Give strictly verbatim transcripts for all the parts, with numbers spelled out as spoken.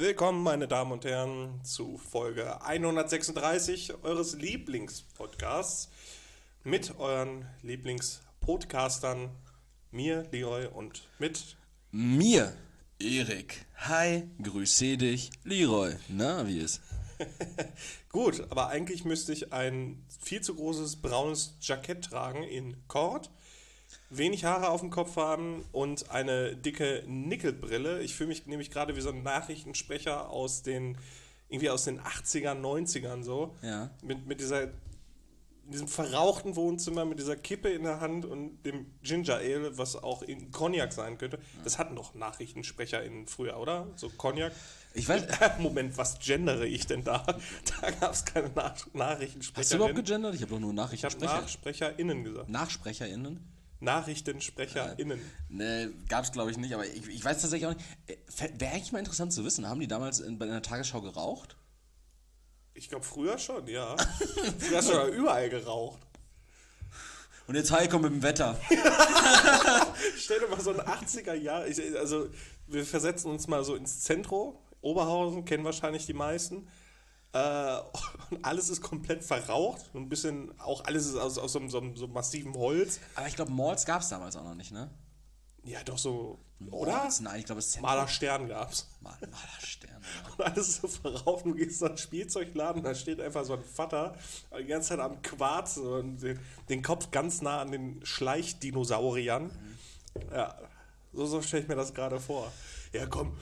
Willkommen, meine Damen und Herren, zu Folge hundertsechsunddreißig eures Lieblingspodcasts mit euren Lieblingspodcastern, mir, Leroy, und mit mir, Erik. Hi, grüße dich, Leroy. Na, wie ist? Gut, aber eigentlich müsste ich ein viel zu großes braunes Jackett tragen in Kord, wenig Haare auf dem Kopf haben und eine dicke Nickelbrille. Ich fühle mich nämlich gerade wie so ein Nachrichtensprecher aus den, irgendwie aus den achtzigern, neunzigern so. Ja. Mit, mit dieser, diesem verrauchten Wohnzimmer, mit dieser Kippe in der Hand und dem Ginger Ale, was auch in Cognac sein könnte. Das hatten doch NachrichtensprecherInnen früher, oder? So Cognac. Ich weiß. Moment, was gendere ich denn da? Da gab es keine Nach Nachrichtensprecher. Hast du überhaupt gegendert? Ich habe doch nur Ich habe Nachrichtensprecher. NachsprecherInnen gesagt. NachsprecherInnen? NachrichtensprecherInnen. Ne, gab's glaube ich nicht, aber ich, ich weiß tatsächlich auch nicht. Wäre eigentlich mal interessant zu wissen, haben die damals in, bei einer Tagesschau geraucht? Ich glaube früher schon, ja. Früher hast du ja überall geraucht. Und jetzt Heiko mit dem Wetter. Stell dir mal so ein achtziger Jahr, ich, also wir versetzen uns mal so ins Zentrum, Oberhausen, kennen wahrscheinlich die meisten. Äh, und alles ist komplett verraucht. Ein bisschen, auch alles ist aus, aus so, so, so massivem Holz. Aber ich glaube, Malls gab's damals auch noch nicht, ne? Ja, doch so, oder? Malls? Nein, ich glaube, es Zentrum. Malerstern gab's. Mal, Malerstern. Und alles ist so verraucht. Du gehst in einen Spielzeugladen, da steht einfach so ein Vater die ganze Zeit am Quarz und den, den Kopf ganz nah an den Schleichdinosauriern. Mhm. Ja, so, so stelle ich mir das gerade vor. Ja, komm.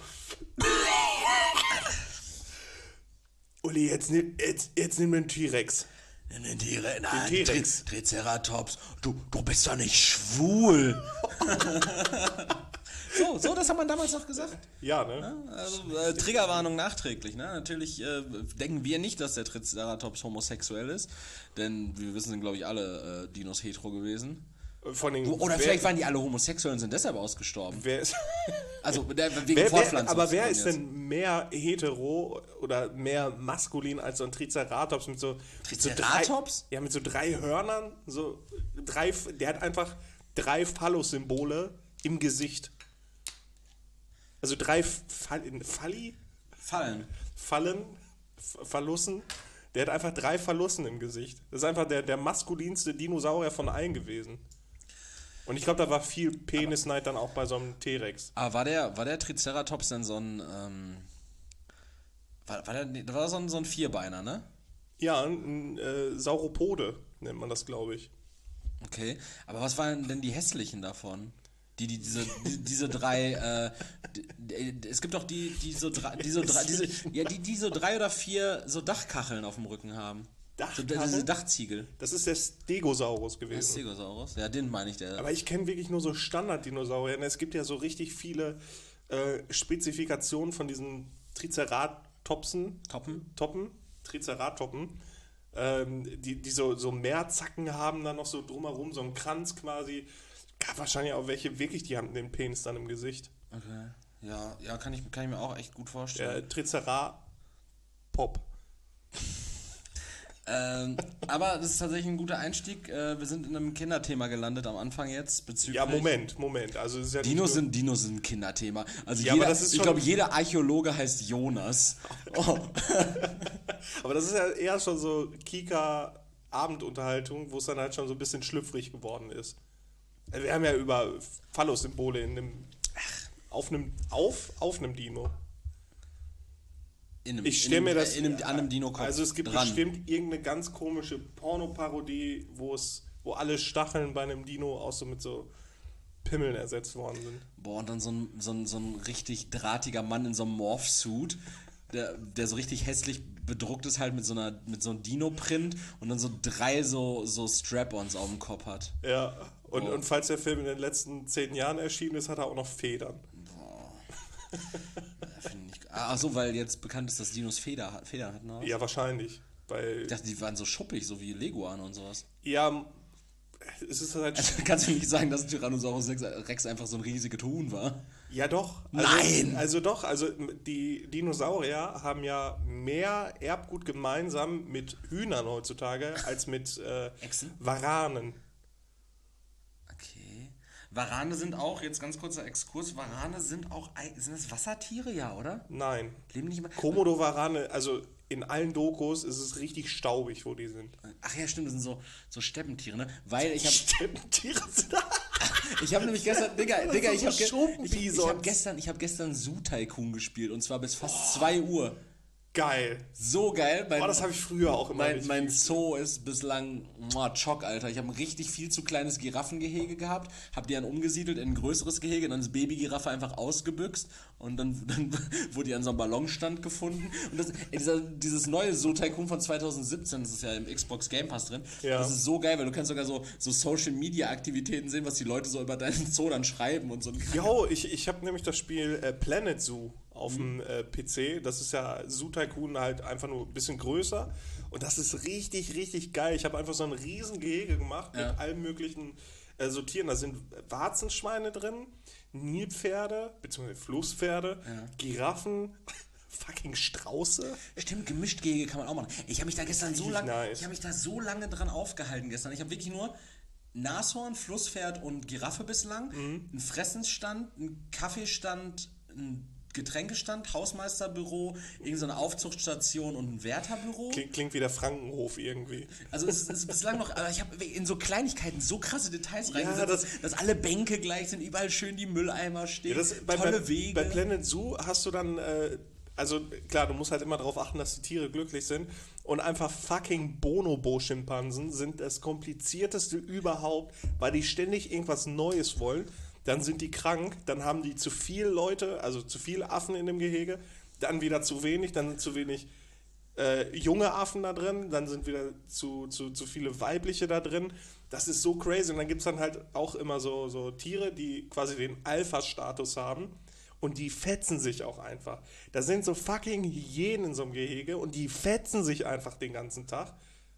Uli, jetzt nimm, jetzt, jetzt nimm den T-Rex. Den T-Rex, nein, Den T-Rex. Tri Triceratops. Du, du bist doch nicht schwul. so, so, das hat man damals noch gesagt. Ja, ne? Also, äh, Triggerwarnung nachträglich, ne? Natürlich äh, denken wir nicht, dass der Triceratops homosexuell ist, denn wir wissen, sind glaube ich alle äh, Dinos hetero gewesen. Von den, Oder wer, vielleicht waren die alle homosexuell und sind deshalb ausgestorben. Wer ist, Also der, wegen wer, wer, Fortpflanzung. aber wer ist denn mehr hetero oder mehr maskulin als so ein Triceratops mit so Triceratops? Mit so drei, ja, mit so drei Hörnern, so drei, der hat einfach drei Phallus-Symbole im Gesicht. Also drei Fall, Falli? Fallen. Fallen, Phallussen. Der hat einfach drei Phallussen im Gesicht. Das ist einfach der, der maskulinste Dinosaurier von allen gewesen. Und ich glaube, da war viel Penisneid dann auch bei so einem T-Rex. Aber war der, war der Triceratops denn so ein, ähm, war, war der, war so ein, so ein Vierbeiner, ne? Ja, ein, ein äh, Sauropode nennt man das, glaube ich. Okay, aber was waren denn die hässlichen davon? Die, die, diese, die, diese drei, äh, die, die, es gibt doch die, die so drei, die so drei, diese, ja, die, die so drei oder vier so Dachkacheln auf dem Rücken haben. Dachkacheln? So, diese Dachziegel. Das ist der Stegosaurus gewesen. Der Stegosaurus? Ja, den meine ich, der. Aber ich kenne wirklich nur so Standard-Dinosaurier. Es gibt ja so richtig viele äh, Spezifikationen von diesen Triceratopsen. Toppen? Toppen? Triceratopen. Ähm, die die so, so Mehrzacken haben dann noch so drumherum, so einen Kranz quasi. Gab wahrscheinlich auch welche wirklich, die haben den Penis dann im Gesicht. Okay. Ja, ja, kann ich, kann ich mir auch echt gut vorstellen. Der Tricerapop. Ähm, aber das ist tatsächlich ein guter Einstieg. Äh, wir sind in einem Kinderthema gelandet am Anfang jetzt bezüglich. Ja, Moment, Moment. Also es ist ja Dinos sind Dinos sind ein Kinderthema. Also ja, jeder, aber das ist ich schon glaube, jeder Archäologe heißt Jonas. Oh. Aber das ist ja eher schon so Kika-Abendunterhaltung, wo es dann halt schon so ein bisschen schlüpfrig geworden ist. Wir haben ja über Phallus-Symbole in einem, auf einem, auf, auf einem Dino. In einem, Ich stelle mir das in einem, an einem Dino-Kopf Also es gibt dran. bestimmt irgendeine ganz komische Pornoparodie, wo es, wo alle Stacheln bei einem Dino auch so mit so Pimmeln ersetzt worden sind. Boah, und dann so ein, so ein, so ein richtig drahtiger Mann in so einem Morph-Suit, der, der so richtig hässlich bedruckt ist halt mit so einer mit so einem Dino-Print und dann so drei so, so Strap-ons auf dem Kopf hat. Ja, und, Oh. und falls der Film in den letzten zehn Jahren erschienen ist, hat er auch noch Federn. Boah. Ja, find ich, ach so, weil jetzt bekannt ist, dass Dinos Feder, Federn hatten, oder? Ja, wahrscheinlich. Weil, Ich dachte, die waren so schuppig, so wie Leguane und sowas. ja, es ist halt... Also kannst du nicht sagen, dass Tyrannosaurus Rex einfach so ein riesiges Huhn war? Ja, doch. Also, Nein! Also doch, also die Dinosaurier haben ja mehr Erbgut gemeinsam mit Hühnern heutzutage als mit äh, Echsen? Waranen. Okay. Warane sind auch, jetzt ganz kurzer Exkurs, Warane sind auch, Ei- sind das Wassertiere, ja, oder? Nein. Leben nicht immer... Komodo-Warane, also in allen Dokus ist es richtig staubig, wo die sind. Ach ja, stimmt, das sind so, so Steppentiere, ne? Weil ich habe Steppentiere sind da. ich habe nämlich gestern, Digga, Digga, ich so habe ge ich, ich Schuppenbisons. hab gestern, ich hab gestern Zoo Tycoon gespielt und zwar bis fast zwei Uhr. Geil. So geil. Mein, Oh, das habe ich früher auch immer Mein, richtig mein gespielt. Zoo ist bislang muah, Chock, Alter. Ich habe ein richtig viel zu kleines Giraffengehege gehabt, habe die dann umgesiedelt in ein größeres Gehege, dann ist Babygiraffe einfach ausgebüxt und dann, dann wurde die an so einem Ballonstand gefunden. Und das, ey, dieser, dieses neue Zoo Tycoon von zwanzig siebzehn, das ist ja im Xbox Game Pass drin, Ja. das ist so geil, weil du kannst sogar so, so Social Media Aktivitäten sehen, was die Leute so über deinen Zoo dann schreiben und so. Jo, ich, ich habe nämlich das Spiel äh, Planet Zoo auf dem äh, P C. Das ist ja Zoo Tycoon halt einfach nur ein bisschen größer. Und das ist richtig, richtig geil. Ich habe einfach so ein riesen Gehege gemacht Ja. mit allen möglichen äh, so Tieren. Da sind Warzenschweine drin, Nilpferde, beziehungsweise Flusspferde, Giraffen, fucking Strauße. Stimmt, gemischt Gehege kann man auch machen. Ich habe mich da gestern so Richtig lange, nice. ich habe mich da so lange dran aufgehalten gestern. Ich habe wirklich nur Nashorn, Flusspferd und Giraffe bislang, Mhm. einen Fressensstand, einen Kaffeestand, einen Getränkestand, Hausmeisterbüro, irgendeine Aufzuchtstation und ein Wärterbüro. Klingt, klingt wie der Frankenhof irgendwie. Also es ist, es ist bislang noch, aber ich habe in so Kleinigkeiten so krasse Details reingesetzt, das- dass, dass alle Bänke gleich sind, überall schön die Mülleimer stehen, Ja, das, bei, tolle bei, Wege. bei Planet Zoo hast du dann, äh, also klar, du musst halt immer darauf achten, dass die Tiere glücklich sind. Und einfach fucking Bonobo-Schimpansen sind das komplizierteste überhaupt, weil die ständig irgendwas Neues wollen. Dann sind die krank, dann haben die zu viel Leute, also zu viele Affen in dem Gehege, dann wieder zu wenig, dann sind zu wenig äh, junge Affen da drin, dann sind wieder zu, zu, zu viele weibliche da drin. Das ist so crazy. Und dann gibt es dann halt auch immer so, so Tiere, die quasi den Alpha-Status haben. Und die fetzen sich auch einfach. Da sind so fucking Hyänen in so einem Gehege und die fetzen sich einfach den ganzen Tag,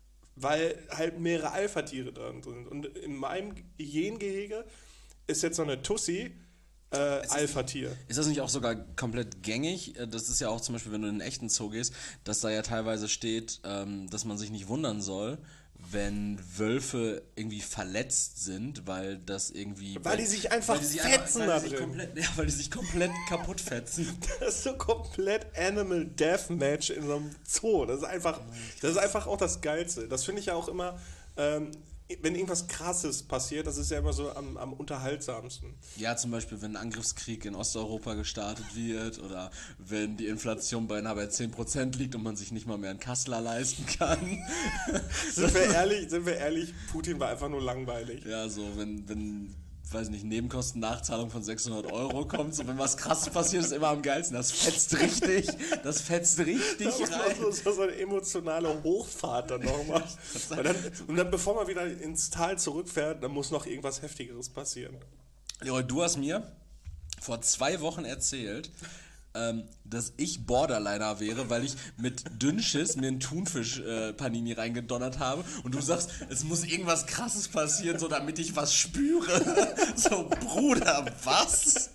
weil halt mehrere Alpha-Tiere drin sind. Und in meinem Hyänengehege ist jetzt so eine Tussi äh, Alpha-Tier. Ist das nicht auch sogar komplett gängig? Äh, Das ist ja auch zum Beispiel, wenn du in einen echten Zoo gehst, dass da ja teilweise steht, ähm, dass man sich nicht wundern soll, wenn Wölfe irgendwie verletzt sind, weil das irgendwie... Weil die sich einfach weil die sich fetzen weil da die sich drin. komplett, ja, weil die sich komplett kaputt fetzen. Das ist so komplett Animal Deathmatch in so einem Zoo. Das ist einfach, das ist einfach auch das Geilste. Das finde ich ja auch immer, ähm, wenn irgendwas Krasses passiert, das ist ja immer so am, am unterhaltsamsten. Ja, zum Beispiel, wenn ein Angriffskrieg in Osteuropa gestartet wird oder wenn die Inflation beinahe bei zehn Prozent liegt und man sich nicht mal mehr einen Kassler leisten kann. Sind wir ehrlich, sind wir ehrlich, Putin war einfach nur langweilig. Ja, so, wenn, wenn, weiß nicht, Nebenkosten-Nachzahlung von sechshundert Euro kommt, so, wenn was Krasses passiert, ist immer am geilsten. Das fetzt richtig, das fetzt richtig Das ist rein. so, so, so eine emotionale Hochfahrt dann nochmal. Und dann, und dann, bevor man wieder ins Tal zurückfährt, dann muss noch irgendwas Heftigeres passieren. Leroy, du hast mir vor zwei Wochen erzählt, ähm, dass ich Borderliner wäre, weil ich mit Dünnschiss mir einen Thunfisch-Panini reingedonnert habe und du sagst, es muss irgendwas Krasses passieren, so damit ich was spüre. So, Bruder, was?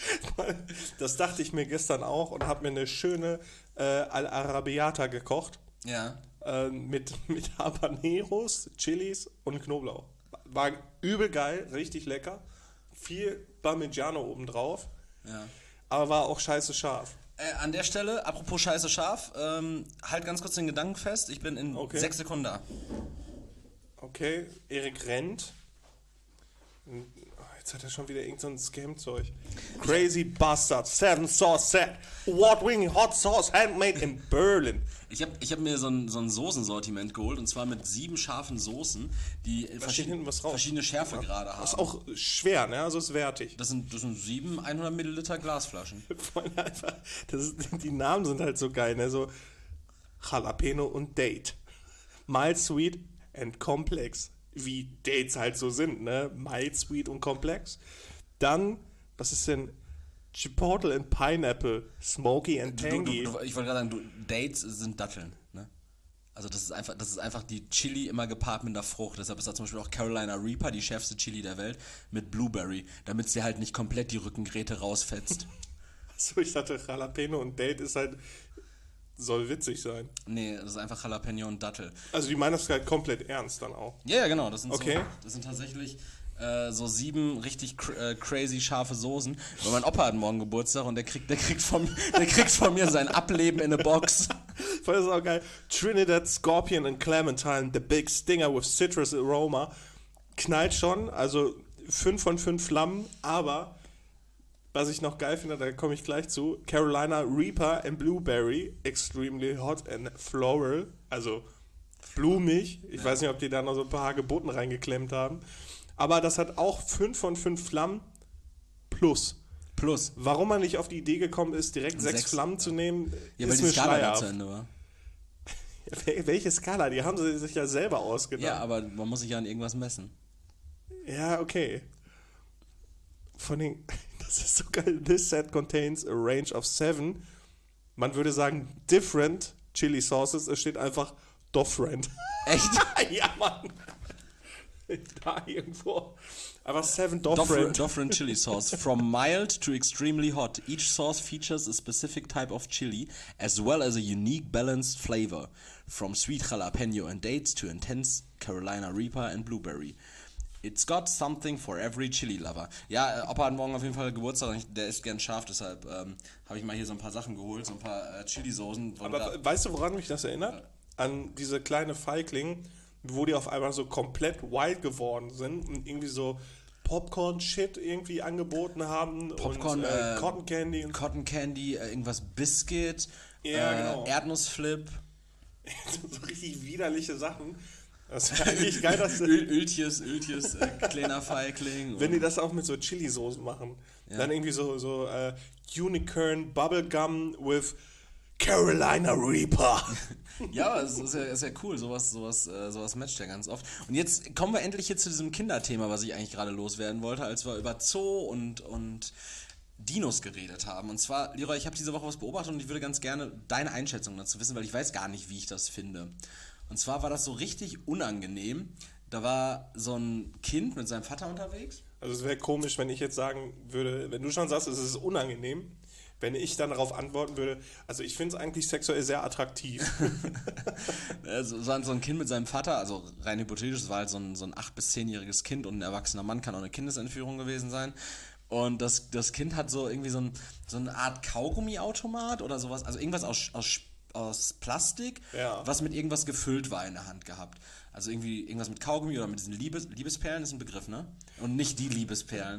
Das dachte ich mir gestern auch und habe mir eine schöne äh, Al-Arabiata gekocht. Ja. Äh, mit, mit Habaneros, Chilis und Knoblauch. War übel geil, richtig lecker. Viel Parmigiano obendrauf. Ja. Aber war auch scheiße scharf. Äh, an der Stelle, apropos scheiße scharf, ähm, halt ganz kurz den Gedanken fest, ich bin in Okay. sechs Sekunden da. Okay, Erik rennt. Jetzt hat er schon wieder irgend so ein Scam-Zeug. Crazy Bastard, Seven Sauce Set, Award-winning Hot Sauce, handmade in Berlin. Ich habe ich hab mir so ein, so ein Soßensortiment geholt und zwar mit sieben scharfen Soßen, die verschied hinten was raus. verschiedene Schärfegrade haben. Das ist auch schwer, ne? Also ist wertig. Das sind, das sind sieben hundert Milliliter Glasflaschen. Vor allem einfach, das ist, die Namen sind halt so geil, ne? So Jalapeno und Date. Mild, Sweet and Complex. Wie Dates halt so sind, ne? Mild, Sweet und Complex. Dann, was ist denn? Chipotle and Pineapple. Smoky and Du, Tangy. du, du, ich wollte gerade sagen, du, Dates sind Datteln, ne? Also das ist einfach, das ist einfach die Chili immer gepaart mit einer Frucht. Deshalb ist da zum Beispiel auch Carolina Reaper, die schärfste Chili der Welt, mit Blueberry, damit sie halt nicht komplett die Rückengräte rausfetzt. Achso, ich dachte, Jalapeno und Date ist halt, soll witzig sein. Nee, das ist einfach Jalapeno und Dattel. Also die meinen das halt komplett ernst dann auch. Ja, ja, genau. Das sind, Okay. so, das sind tatsächlich äh, so sieben richtig cr- äh, crazy scharfe Soßen. Weil mein Opa hat morgen Geburtstag und der kriegt, der kriegt von, der kriegt von mir sein Ableben in eine Box. Voll ist auch geil. Trinidad Scorpion and Clementine, the big stinger with citrus aroma. Knallt schon, also fünf von fünf Flammen, aber was ich noch geil finde, da komme ich gleich zu, Carolina Reaper and Blueberry, extremely hot and floral, also blumig. Ich ja. weiß nicht, ob die da noch so ein paar Hagebutten reingeklemmt haben. Aber das hat auch fünf von fünf Flammen plus. Plus. Warum man nicht auf die Idee gekommen ist, direkt sechs, sechs Flammen zu nehmen, ja, ist weil mir die Skala schleierhaft. zu Ende war. Ja, welche Skala? Die haben sie sich ja selber ausgedacht. Ja, aber man muss sich ja an irgendwas messen. Ja, okay. Von den, das ist so geil. This set contains a range of seven. Man würde sagen different Chili Sauces. Es steht einfach different. Echt? Ja, Mann. Da irgendwo. Aber seven different. different. Different chili sauce. From mild to extremely hot. Each sauce features a specific type of chili, as well as a unique balanced flavor. From sweet jalapeno and dates to intense Carolina Reaper and blueberry. It's got something for every chili lover. Ja, äh, Opa hat morgen auf jeden Fall Geburtstag. Der isst gern scharf, deshalb ähm, habe ich mal hier so ein paar Sachen geholt, so ein paar äh, Chili-Soßen. Aber da, weißt du, woran mich das erinnert? Äh, An diese kleine Feigling, wo die auf einmal so komplett wild geworden sind und irgendwie so Popcorn-Shit irgendwie angeboten haben. Popcorn, und äh, äh, Cotton Candy. Und Cotton Candy, äh, irgendwas Biscuit, ja, äh, genau. Erdnussflip. So richtig widerliche Sachen. Das wäre eigentlich geil, dass Öl, Öltjes, Öltjes, äh, kleiner Feigling. Wenn die das auch mit so Chili-Soßen machen. Ja. Dann irgendwie so, so uh, Unicorn Bubblegum with Carolina Reaper. Ja, es ist ja, ist ja cool, sowas, sowas, äh, sowas matcht ja ganz oft. Und jetzt kommen wir endlich hier zu diesem Kinderthema, was ich eigentlich gerade loswerden wollte, als wir über Zoo und, und Dinos geredet haben. Und zwar, Leroy, ich habe diese Woche was beobachtet und ich würde ganz gerne deine Einschätzung dazu wissen, weil ich weiß gar nicht, wie ich das finde. Und zwar war das so richtig unangenehm. Da war so ein Kind mit seinem Vater unterwegs. Also es wäre komisch, wenn ich jetzt sagen würde, wenn du schon sagst, es ist unangenehm, wenn ich dann darauf antworten würde, also ich finde es eigentlich sexuell sehr attraktiv. Also so ein Kind mit seinem Vater, also rein hypothetisch, es war halt so ein, so ein acht- bis zehnjähriges Kind und ein erwachsener Mann, kann auch eine Kindesentführung gewesen sein. Und das, das Kind hat so irgendwie so, ein, so eine Art Kaugummiautomat oder sowas, also irgendwas aus, aus, aus Plastik, ja. was mit irgendwas gefüllt war in der Hand gehabt. Also irgendwie irgendwas mit Kaugummi oder mit diesen Liebes, Liebesperlen ist ein Begriff, ne? Und nicht die Liebesperlen.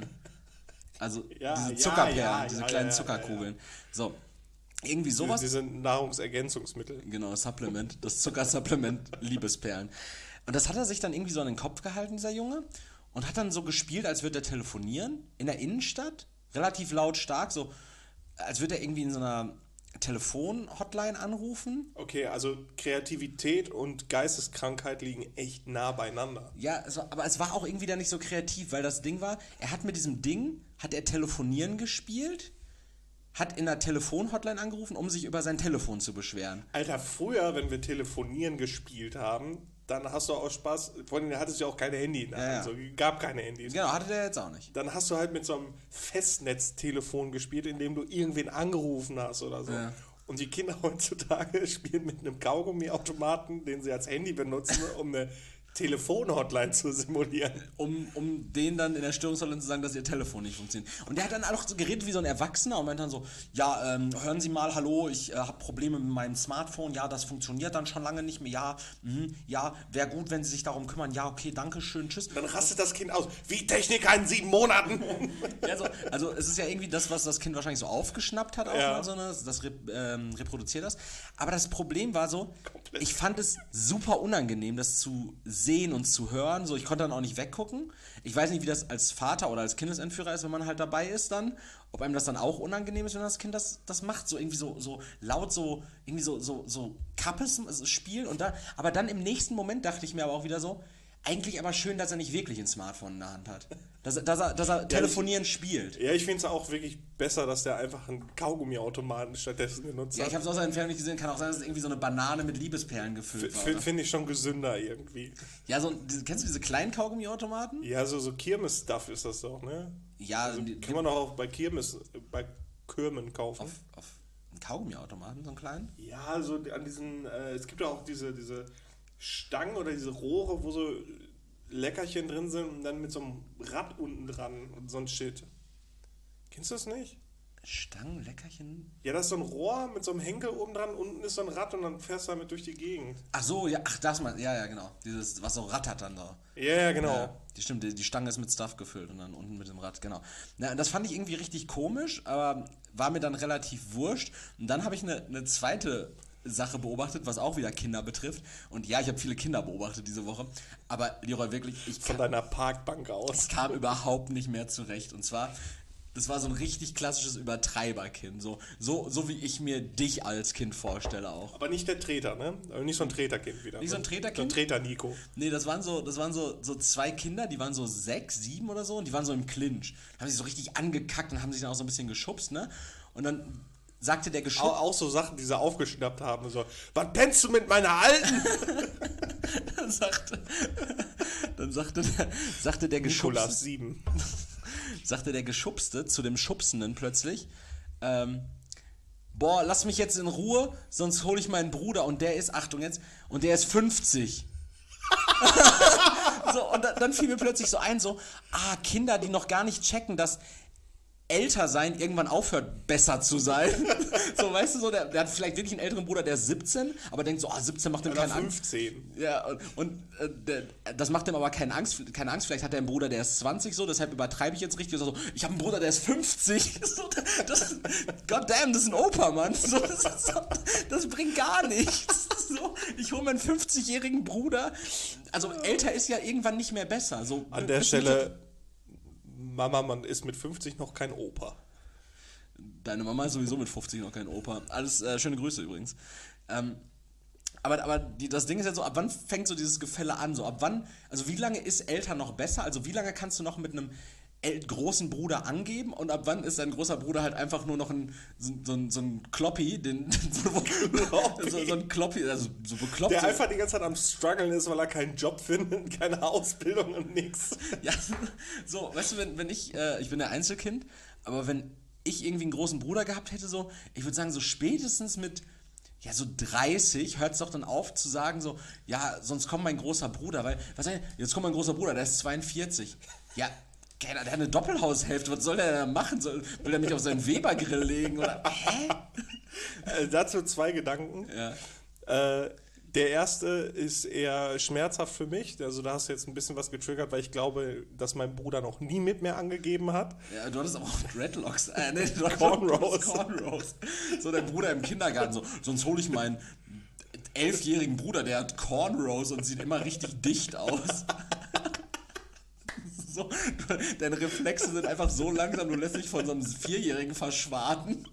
Also ja, diese ja, Zuckerperlen, ja, diese ja, kleinen ja, Zuckerkugeln. Ja, ja. So, irgendwie sowas. Diese, diese Nahrungsergänzungsmittel. Genau, das Supplement, das Zuckersupplement Liebesperlen. Und das hat er sich dann irgendwie so an den Kopf gehalten, dieser Junge, und hat dann so gespielt, als würde er telefonieren in der Innenstadt, relativ lautstark, so als würde er irgendwie in so einer Telefon-Hotline anrufen. Okay, also Kreativität und Geisteskrankheit liegen echt nah beieinander. Ja, es war, aber es war auch irgendwie dann nicht so kreativ, weil das Ding war, er hat mit diesem Ding, hat er Telefonieren gespielt, hat in der Telefon-Hotline angerufen, um sich über sein Telefon zu beschweren. Alter, früher, wenn wir Telefonieren gespielt haben, dann hast du auch Spaß, vor allem hattest du ja auch keine Handy in der Ja, Hand, ja. so, gab keine Handys. Genau, hatte der jetzt auch nicht. Dann hast du halt mit so einem Festnetztelefon gespielt, in dem du irgendwen angerufen hast oder so. Ja. Und die Kinder heutzutage spielen mit einem Kaugummiautomaten, den sie als Handy benutzen, um eine Telefon-Hotline zu simulieren. Um, um denen dann in der Störungshotline zu sagen, dass ihr Telefon nicht funktioniert. Und der hat dann auch so geredet wie so ein Erwachsener und meint dann so, ja, ähm, hören Sie mal, hallo, ich äh, habe Probleme mit meinem Smartphone, ja, das funktioniert dann schon lange nicht mehr, ja, mh, ja, wäre gut, wenn Sie sich darum kümmern, ja, okay, danke schön, tschüss. Dann rastet das Kind aus, wie Techniker in sieben Monaten. Ja, so, also es ist ja irgendwie das, was das Kind wahrscheinlich so aufgeschnappt hat, auch Ja. mal so, ne? Das rep- ähm, reproduziert das. Aber das Problem war so, Komplett. ich fand es super unangenehm, das zu sehen und zu hören. So, ich konnte dann auch nicht weggucken. Ich weiß nicht, wie das als Vater oder als Kindesentführer ist, wenn man halt dabei ist dann. Ob einem das dann auch unangenehm ist, wenn das Kind das, das macht. So irgendwie so, so laut, so irgendwie so, so, so Kappes also spielen. Und da, aber dann im nächsten Moment dachte ich mir aber auch wieder so, eigentlich aber schön, dass er nicht wirklich ein Smartphone in der Hand hat. Dass, er- dass er, dass er telefonieren spielt. Ja, ich finde es auch wirklich besser, dass der einfach einen Kaugummiautomaten stattdessen genutzt Ja, ich hat. habe es aus der Entfernung nicht gesehen. Kann auch sein, dass es irgendwie so eine Banane mit Liebesperlen gefüllt war. oder? Finde ich schon gesünder irgendwie. Ja, so, diese- kennst du diese kleinen Kaugummiautomaten? Ja, so, so Kirmes-Stuff ist das doch, ne? Ja, Also, die, kann man doch auch bei Kirmes, bei Kirmen kaufen. auf, auf einen Kaugummiautomaten, so einen kleinen? Ja, so an diesen, äh, es gibt ja auch diese, diese Stangen oder diese Rohre, wo so Leckerchen drin sind und dann mit so einem Rad unten dran und so ein Shit. Kennst du das nicht? Stangen, Leckerchen? Ja, das ist so ein Rohr mit so einem Henkel oben dran, unten ist so ein Rad und dann fährst du damit durch die Gegend. Ach so, ja, ach das mal, ja, ja, genau. Dieses, was so rattert dann da. Ja, ja, genau. Ja, die stimmt, die, die Stange ist mit Stuff gefüllt und dann unten mit dem Rad, genau. Na, das fand ich irgendwie richtig komisch, aber war mir dann relativ wurscht. Und dann habe ich eine, eine zweite Sache beobachtet, was auch wieder Kinder betrifft. Und ja, ich habe viele Kinder beobachtet diese Woche. Aber Leroy, wirklich, ich Von kam, deiner Parkbank aus. kam überhaupt nicht mehr zurecht. Und zwar, das war so ein richtig klassisches Übertreiberkind. So, so, so wie ich mir dich als Kind vorstelle auch. Aber nicht der Treter, ne? Also nicht so ein Treterkind wieder. Nicht so ein Treterkind? So ein Treter-Nico. Nee, das waren so, das waren so, so zwei Kinder, die waren so sechs, sieben oder so und die waren so im Clinch. Haben sich so richtig angekackt und haben sich dann auch so ein bisschen geschubst, ne? Und dann sagte der Geschubst... Auch, auch so Sachen, die sie aufgeschnappt haben. So, was pennst du mit meiner Alten? dann sagte, dann sagte der, sagte der Nikolas Geschubste... sieben. sagte der Geschubste zu dem Schubsenden plötzlich, ähm, boah, lass mich jetzt in Ruhe, sonst hole ich meinen Bruder und der ist, Achtung jetzt, und der ist fünfzig. so, und da, dann fiel mir plötzlich so ein, so, ah, Kinder, die noch gar nicht checken, dass älter sein irgendwann aufhört, besser zu sein. so, weißt du, so, der, der hat vielleicht wirklich einen älteren Bruder, der ist siebzehn, aber denkt so, ah, siebzehn macht ihm Oder keine Angst. fünfzehn. Ja, und, und äh, der, das macht ihm aber keine Angst, keine Angst, vielleicht hat er einen Bruder, der ist zwanzig, so, deshalb übertreibe ich jetzt richtig, so, ich habe einen Bruder, der ist fünfzig. so, das, God damn, das ist ein Opa, Mann. So, das, ist so, das bringt gar nichts. So, ich hole meinen fünfzigjährigen Bruder, also älter ist ja irgendwann nicht mehr besser. So, An der Stelle... Mama, man ist mit fünfzig noch kein Opa. Deine Mama ist sowieso mit fünfzig noch kein Opa. Alles äh, schöne Grüße übrigens. Ähm, aber aber die, das Ding ist ja so, ab wann fängt so dieses Gefälle an? So, ab wann, also wie lange ist älter noch besser? Also wie lange kannst du noch mit einem äl- großen Bruder angeben? Und ab wann ist dein großer Bruder halt einfach nur noch ein so, so, ein- so ein Kloppi, den, so, so ein Kloppi, also so bekloppt. Der so, einfach die ganze Zeit am Struggeln ist, weil er keinen Job findet, keine Ausbildung und nix. Ja, so, weißt du, wenn, wenn ich, äh, ich bin der Einzelkind, aber wenn ich irgendwie einen großen Bruder gehabt hätte, so, ich würde sagen, so spätestens mit, ja, so dreißig hört es doch dann auf zu sagen, so, ja, sonst kommt mein großer Bruder, weil, was sag ich, jetzt kommt mein großer Bruder, der ist zweiundvierzig. Ja, keiner, der hat eine Doppelhaushälfte, was soll der denn machen? Soll, will er mich auf seinen Webergrill legen? Oder, hä? Äh, dazu zwei Gedanken. Ja. Äh, der erste ist eher schmerzhaft für mich. Also da hast du jetzt ein bisschen was getriggert, weil ich glaube, dass mein Bruder noch nie mit mir angegeben hat. Ja, du hattest aber auch Dreadlocks. Äh, nee, du hattest Cornrows. Cornrows. So, dein Bruder im Kindergarten, so, sonst hole ich meinen elfjährigen Bruder, der hat Cornrows und sieht immer richtig dicht aus. So, du, deine Reflexe sind einfach so langsam, du lässt dich von so einem Vierjährigen verschwaten.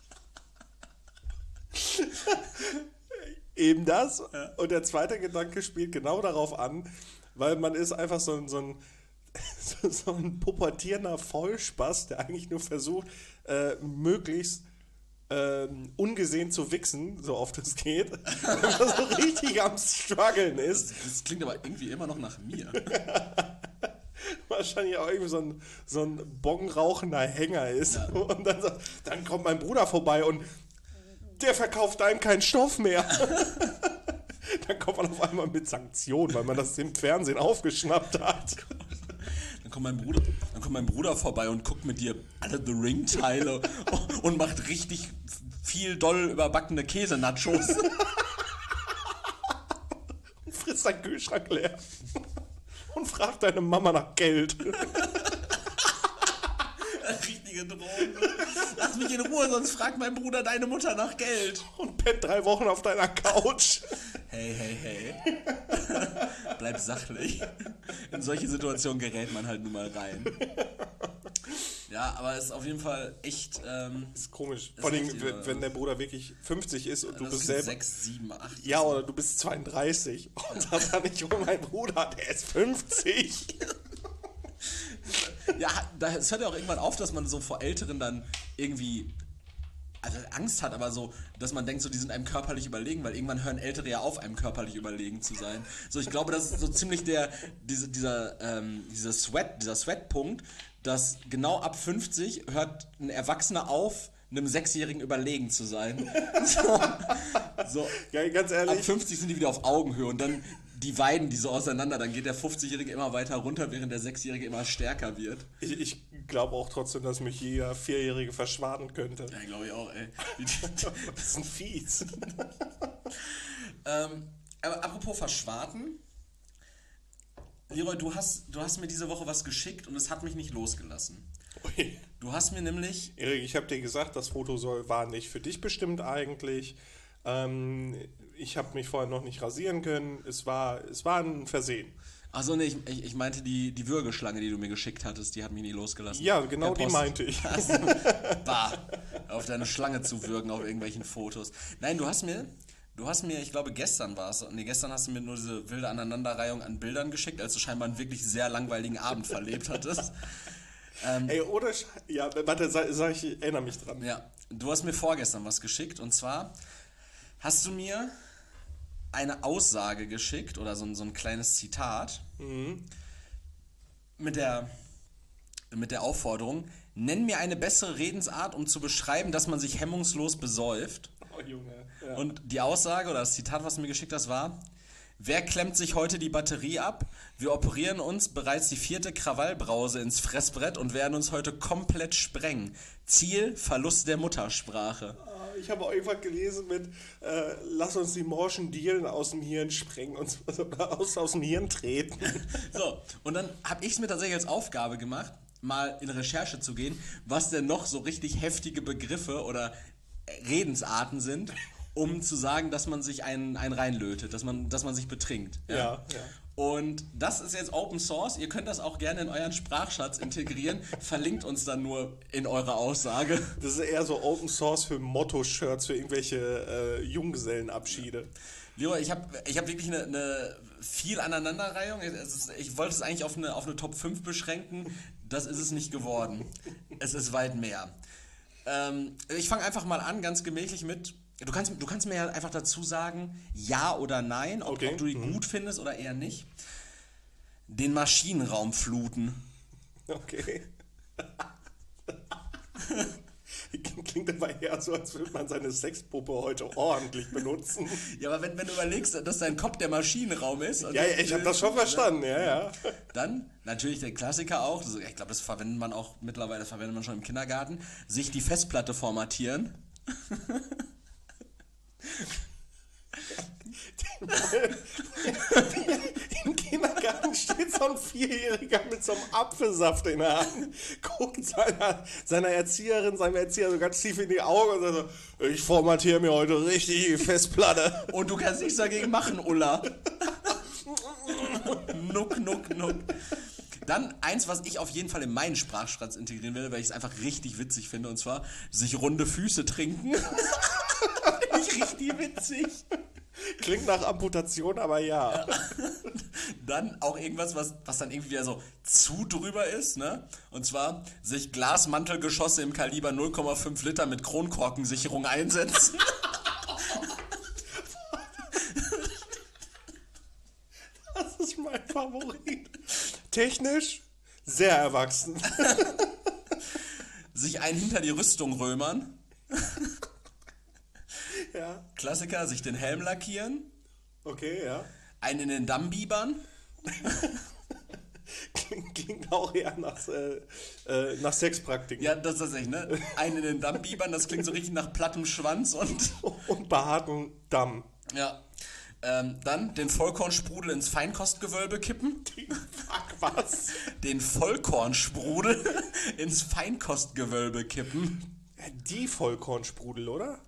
Eben das. Ja. Und der zweite Gedanke spielt genau darauf an, weil man ist einfach so ein, so ein, so ein pubertierender Vollspaß, der eigentlich nur versucht, äh, möglichst ähm, ungesehen zu wichsen, so oft es geht, wenn man so richtig am Struggeln ist. Das, das klingt aber irgendwie immer noch nach mir. Wahrscheinlich auch irgendwie so ein, so ein bongrauchender Hänger ist. Ja. Und dann, sagt, dann kommt mein Bruder vorbei und der verkauft einem keinen Stoff mehr. Dann kommt man auf einmal mit Sanktionen, weil man das im Fernsehen aufgeschnappt hat. Dann kommt mein Bruder, dann kommt mein Bruder vorbei und guckt mit dir alle The Ring-Teile und macht richtig viel doll überbackene Käse-Nachos. Und frisst deinen Kühlschrank leer. Und fragt deine Mama nach Geld. Richtige Drohung. Lass mich in Ruhe, sonst fragt mein Bruder deine Mutter nach Geld. Und pennt drei Wochen auf deiner Couch. Hey, hey, hey. Bleib sachlich. In solche Situationen gerät man halt nun mal rein. Ja, aber es ist auf jeden Fall echt... Ähm, ist komisch. Vor allem, wenn, wenn der Bruder wirklich fünfzig ist und du bist selber... sechs, sieben, acht. Ja, oder du bist zweiunddreißig. Und sagst dann nicht, oh, mein Bruder, der ist fünfzig. Ja, es hört ja auch irgendwann auf, dass man so vor Älteren dann irgendwie... Also Angst hat, aber so, dass man denkt, so, die sind einem körperlich überlegen, weil irgendwann hören Ältere ja auf, einem körperlich überlegen zu sein. So, ich glaube, das ist so ziemlich der, diese, dieser, ähm, dieser Sweat, dieser Sweat-Punkt, dass genau ab fünfzig hört ein Erwachsener auf, einem Sechsjährigen überlegen zu sein. So, so, ja, ganz ehrlich. ab fünfzig sind die wieder auf Augenhöhe und dann die weiden die so auseinander, dann geht der fünfzigjährige immer weiter runter, während der sechsjährige immer stärker wird. Ich, ich glaube auch trotzdem, dass mich jeder Vierjährige verschwaden könnte. Ja, glaube ich auch, ey. Das ist ein Fies. ähm, aber apropos verschwaten, Leroy, du hast, du hast mir diese Woche was geschickt und es hat mich nicht losgelassen. Ui. Du hast mir nämlich... Erik, ich habe dir gesagt, das Foto soll, war nicht für dich bestimmt eigentlich. Ähm, ich habe mich vorher noch nicht rasieren können. Es war, es war ein Versehen. Achso, nee, ich, ich, ich meinte die, die Würgeschlange, die du mir geschickt hattest, die hat mich nie losgelassen. Ja, genau Per die Post. meinte ich. Also, bah, auf deine Schlange zu würgen auf irgendwelchen Fotos. Nein, du hast mir... Du hast mir, ich glaube gestern war es, nee, gestern hast du mir nur diese wilde Aneinanderreihung an Bildern geschickt, als du scheinbar einen wirklich sehr langweiligen Abend verlebt hattest. Ähm, Ey, oder... Sch- ja, warte, sag, sag ich, ich erinnere mich dran. ja, du hast mir vorgestern was geschickt und zwar hast du mir eine Aussage geschickt oder so ein, so ein kleines Zitat Mhm. mit der, mit der Aufforderung, nenn mir eine bessere Redensart, um zu beschreiben, dass man sich hemmungslos besäuft. Oh, Junge. Ja. Und die Aussage oder das Zitat, was du mir geschickt hast, war: Wer klemmt sich heute die Batterie ab? Wir operieren uns bereits die vierte Krawallbrause ins Fressbrett und werden uns heute komplett sprengen. Ziel: Verlust der Muttersprache. Ich habe auch irgendwas gelesen mit, äh, lass uns die morschen Dielen aus dem Hirn sprengen und aus, aus dem Hirn treten. So, und dann habe ich es mir tatsächlich als Aufgabe gemacht, mal in Recherche zu gehen, was denn noch so richtig heftige Begriffe oder Redensarten sind, um zu sagen, dass man sich einen, einen reinlötet, dass man, dass man sich betrinkt. Ja, ja. Und das ist jetzt Open Source. Ihr könnt das auch gerne in euren Sprachschatz integrieren. Verlinkt uns dann nur in eurer Aussage. Das ist eher so Open Source für Motto-Shirts, für irgendwelche äh, Junggesellenabschiede. Leroy, ich habe ich hab wirklich eine, eine viel Aneinanderreihung. Es ist, ich wollte es eigentlich auf eine, auf eine Top fünf beschränken. Das ist es nicht geworden. Es ist weit mehr. Ähm, ich fange einfach mal an, ganz gemächlich mit... Du kannst, du kannst mir ja einfach dazu sagen, ja oder nein, ob, Okay. ob du die Mhm. gut findest oder eher nicht. Den Maschinenraum fluten. Okay. Klingt aber eher so, als würde man seine Sexpuppe heute ordentlich benutzen. Ja, aber wenn, wenn du überlegst, dass dein Kopf der Maschinenraum ist... und Ja, ja, ich habe das schon verstanden, ja, ja. Dann natürlich der Klassiker auch, das- ich glaube, das verwendet man auch mittlerweile, das verwendet man schon im Kindergarten, sich die Festplatte formatieren. Im Kindergarten steht so ein Vierjähriger mit so einem Apfelsaft in der Hand, guckt seiner, seiner Erzieherin, seinem Erzieher so ganz tief in die Augen und sagt so, ich formatiere mir heute richtig die Festplatte. Und du kannst nichts dagegen machen, Ulla. Nuck, nuck, nuck. Dann eins, was ich auf jeden Fall in meinen Sprachschatz integrieren will, weil ich es einfach richtig witzig finde, und zwar sich runde Füße trinken. Finde ich richtig witzig. Klingt nach Amputation, aber ja. Dann auch irgendwas, was, was dann irgendwie wieder so zu drüber ist, ne? Und zwar sich Glasmantelgeschosse im Kaliber null Komma fünf Liter mit Kronkorkensicherung einsetzen. Das ist mein Favorit. Technisch sehr erwachsen. Sich einen hinter die Rüstung römern. Ja, Klassiker, sich den Helm lackieren. okay, ja. Einen in den Damm biebern. Klingt, klingt auch eher nach, äh, äh, nach Sexpraktiken. Ja, das ist das echt, ne? Einen in den Damm biebern, das klingt so richtig nach plattem Schwanz und... Und behaarten Damm. Ja. Ähm, dann den Vollkornsprudel ins Feinkostgewölbe kippen. Fuck, was? Den Vollkornsprudel ins Feinkostgewölbe kippen. Die Vollkornsprudel, oder?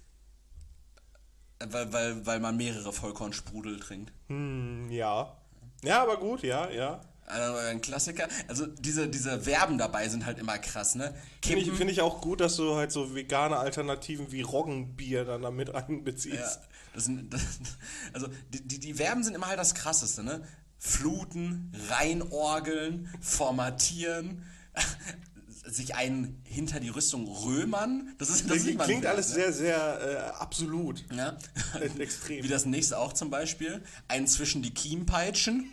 Weil, weil, weil man mehrere Vollkornsprudel trinkt. Hm, ja. Ja, aber gut, ja, ja. Also ein Klassiker. Also diese, diese Verben dabei sind halt immer krass, ne? Finde ich, Kippen. find ich auch gut, dass du halt so vegane Alternativen wie Roggenbier dann damit einbeziehst. Ja, das sind, das, also die, die, die Verben sind immer halt das Krasseste, ne? Fluten, reinorgeln, formatieren, sich einen hinter die Rüstung römern. Das ist das Klingt, sieht man klingt wieder, alles ne? sehr, sehr äh, absolut. Ja. Extrem. Wie das nächste auch zum Beispiel. Einen zwischen die Kiempeitschen.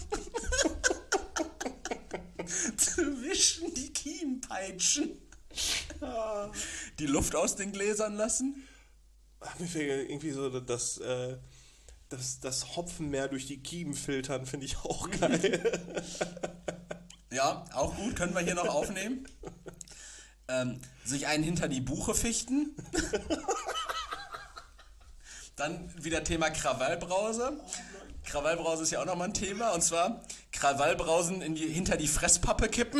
Zwischen die Kiempeitschen. Die Luft aus den Gläsern lassen. Ach, mir fehlt irgendwie so das, äh, das, das Hopfenmeer durch die Kiemen filtern, finde ich auch geil. Ja, auch gut, können wir hier noch aufnehmen. Ähm, sich einen hinter die Buche fichten. Dann wieder Thema Krawallbrause. Krawallbrause ist ja auch nochmal ein Thema. Und zwar Krawallbrausen in die, hinter die Fresspappe kippen.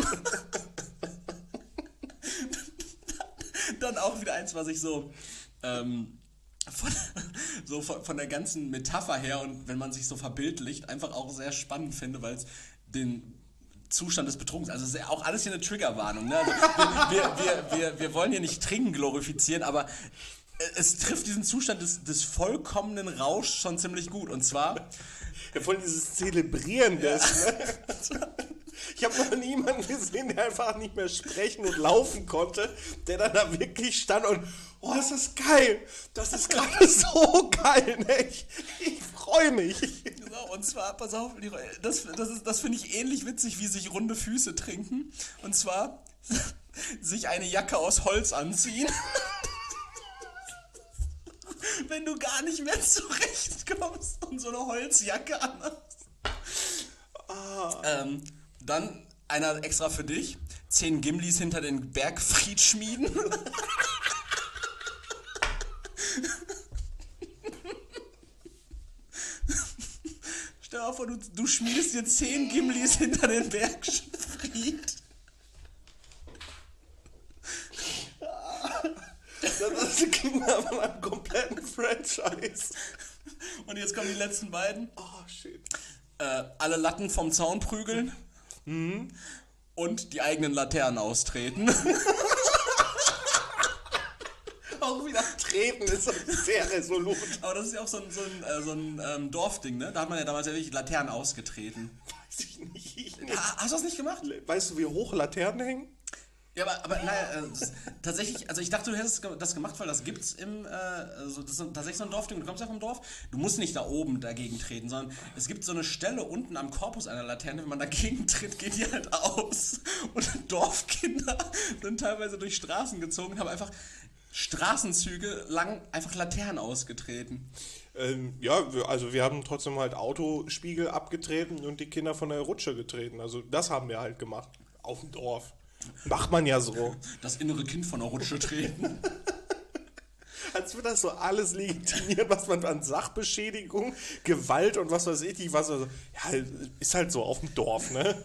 Dann auch wieder eins, was ich so, ähm, von, so von, von der ganzen Metapher her und wenn man sich so verbildlicht, einfach auch sehr spannend finde, weil es den Zustand des Betrunkens, also es ist ja auch alles hier eine Triggerwarnung. Ne? Also wir, wir, wir, wir, wir wollen hier nicht Trinken glorifizieren, aber es trifft diesen Zustand des, des vollkommenen Rauschs schon ziemlich gut. Und zwar... Ja, voll dieses Zelebrieren des, ja. Ne? Ich habe noch niemanden gesehen, der einfach nicht mehr sprechen und laufen konnte, der dann da wirklich stand und, oh, das ist geil, das ist gerade so geil, ne? Ich, ich freue mich. Genau, und zwar, pass auf, das, das, ist, das finde ich ähnlich witzig, wie sich runde Füße trinken. Und zwar, sich eine Jacke aus Holz anziehen. Wenn du gar nicht mehr zurechtkommst und so eine Holzjacke anhast. Ah. Ähm, dann einer extra für dich. Zehn Gimlis hinter den Bergfried schmieden. Stell dir mal vor, du, du schmiedest dir zehn Gimlis hinter den Bergfried. Das klingt aber einem kompletten Franchise. Und jetzt kommen die letzten beiden. Oh, shit. Äh, alle Latten vom Zaun prügeln. Mhm. Und die eigenen Laternen austreten. Auch wieder treten ist sehr resolut. Aber das ist ja auch so ein, so ein, äh, so ein ähm, Dorfding, ne? Da hat man ja damals ja wirklich Laternen ausgetreten. Weiß ich nicht. Ha, hast du das nicht gemacht? Weißt du, wie hoch Laternen hängen? Ja, aber, aber naja, äh, tatsächlich, also ich dachte, du hättest das gemacht, weil das gibt's im, äh, also das ist tatsächlich so ein Dorfding, du kommst ja vom Dorf, du musst nicht da oben dagegen treten, sondern es gibt so eine Stelle unten am Korpus einer Laterne, wenn man dagegen tritt, geht die halt aus. Und Dorfkinder sind teilweise durch Straßen gezogen und haben einfach Straßenzüge lang einfach Laternen ausgetreten. Ähm, ja, wir, also wir haben trotzdem halt Autospiegel abgetreten und die Kinder von der Rutsche getreten, also das haben wir halt gemacht, auf dem Dorf. Macht man ja so. Das innere Kind von der Rutsche treten. Als würde das so alles legitimieren, was man an Sachbeschädigung, Gewalt und was weiß ich nicht, was also, ja, ist halt so auf dem Dorf, ne?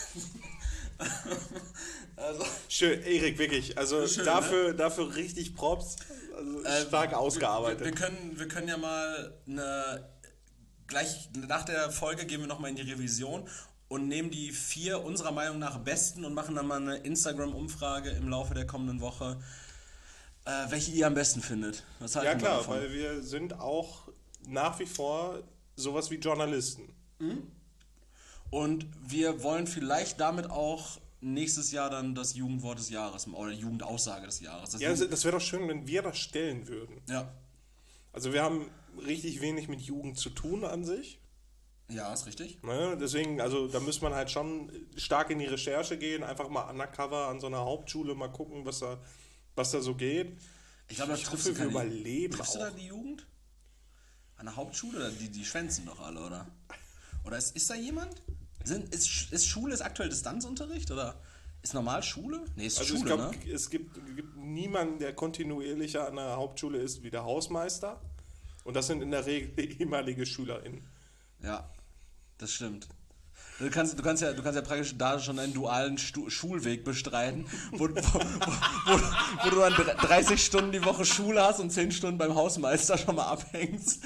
Also, schön, Erik, wirklich, also schön, dafür, ne? Dafür richtig Props, also äh, stark ausgearbeitet. Wir, wir, können, wir können ja mal eine, gleich nach der Folge gehen wir nochmal in die Revision und nehmen die vier unserer Meinung nach besten und machen dann mal eine Instagram-Umfrage im Laufe der kommenden Woche, äh, welche ihr am besten findet. Was halten ja klar, davon? Weil wir sind auch nach wie vor sowas wie Journalisten. Mhm. Und wir wollen vielleicht damit auch nächstes Jahr dann das Jugendwort des Jahres oder Jugendaussage des Jahres. Das ja, Jugend- das wäre doch schön, wenn wir das stellen würden. Ja. Also wir haben richtig wenig mit Jugend zu tun an sich. Ja, ist richtig. Ne, deswegen, also da muss man halt schon stark in die Recherche gehen, einfach mal undercover an so einer Hauptschule mal gucken, was da, was da so geht. Ich glaube, das ich triffst hoffe, wir überleben. Triffst du da die Jugend? An der Hauptschule? Die, die schwänzen doch alle, oder? Oder ist, ist da jemand? Sind, ist, ist Schule ist aktuell Distanzunterricht, oder ist normal Schule? Nee, ist also Schule, ich glaub, ne? Es gibt, gibt niemanden, der kontinuierlicher an der Hauptschule ist wie der Hausmeister. Und das sind in der Regel ehemalige SchülerInnen. Ja, das stimmt. Du kannst, du kannst, ja, du kannst ja praktisch da schon einen dualen Stu- Schulweg bestreiten, wo, wo, wo, wo du dann dreißig Stunden die Woche Schule hast und zehn Stunden beim Hausmeister schon mal abhängst.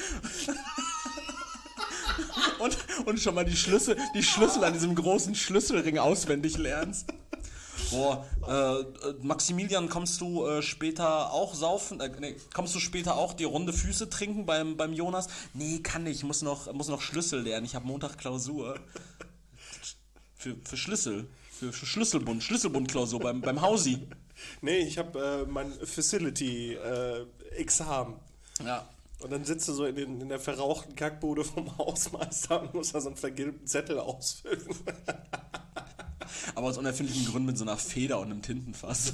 Und, und schon mal die Schlüssel, die Schlüssel an diesem großen Schlüsselring auswendig lernst. Boah, äh, Maximilian, kommst du äh, später auch saufen? Äh, nee, kommst du später auch die runde Füße trinken beim, beim Jonas? Nee, kann nicht, muss noch, muss noch Schlüssel lernen. Ich habe Montag Klausur. Für, für Schlüssel. Für, für Schlüsselbund, Schlüsselbund-Klausur beim, beim Hausi. Nee, ich habe äh, mein Facility-Examen. Äh, ja. Und dann sitzt du so in, den, in der verrauchten Kackbude vom Hausmeister und musst da so einen vergilbten Zettel ausfüllen. Aber aus unerfindlichen Gründen mit so einer Feder und einem Tintenfass.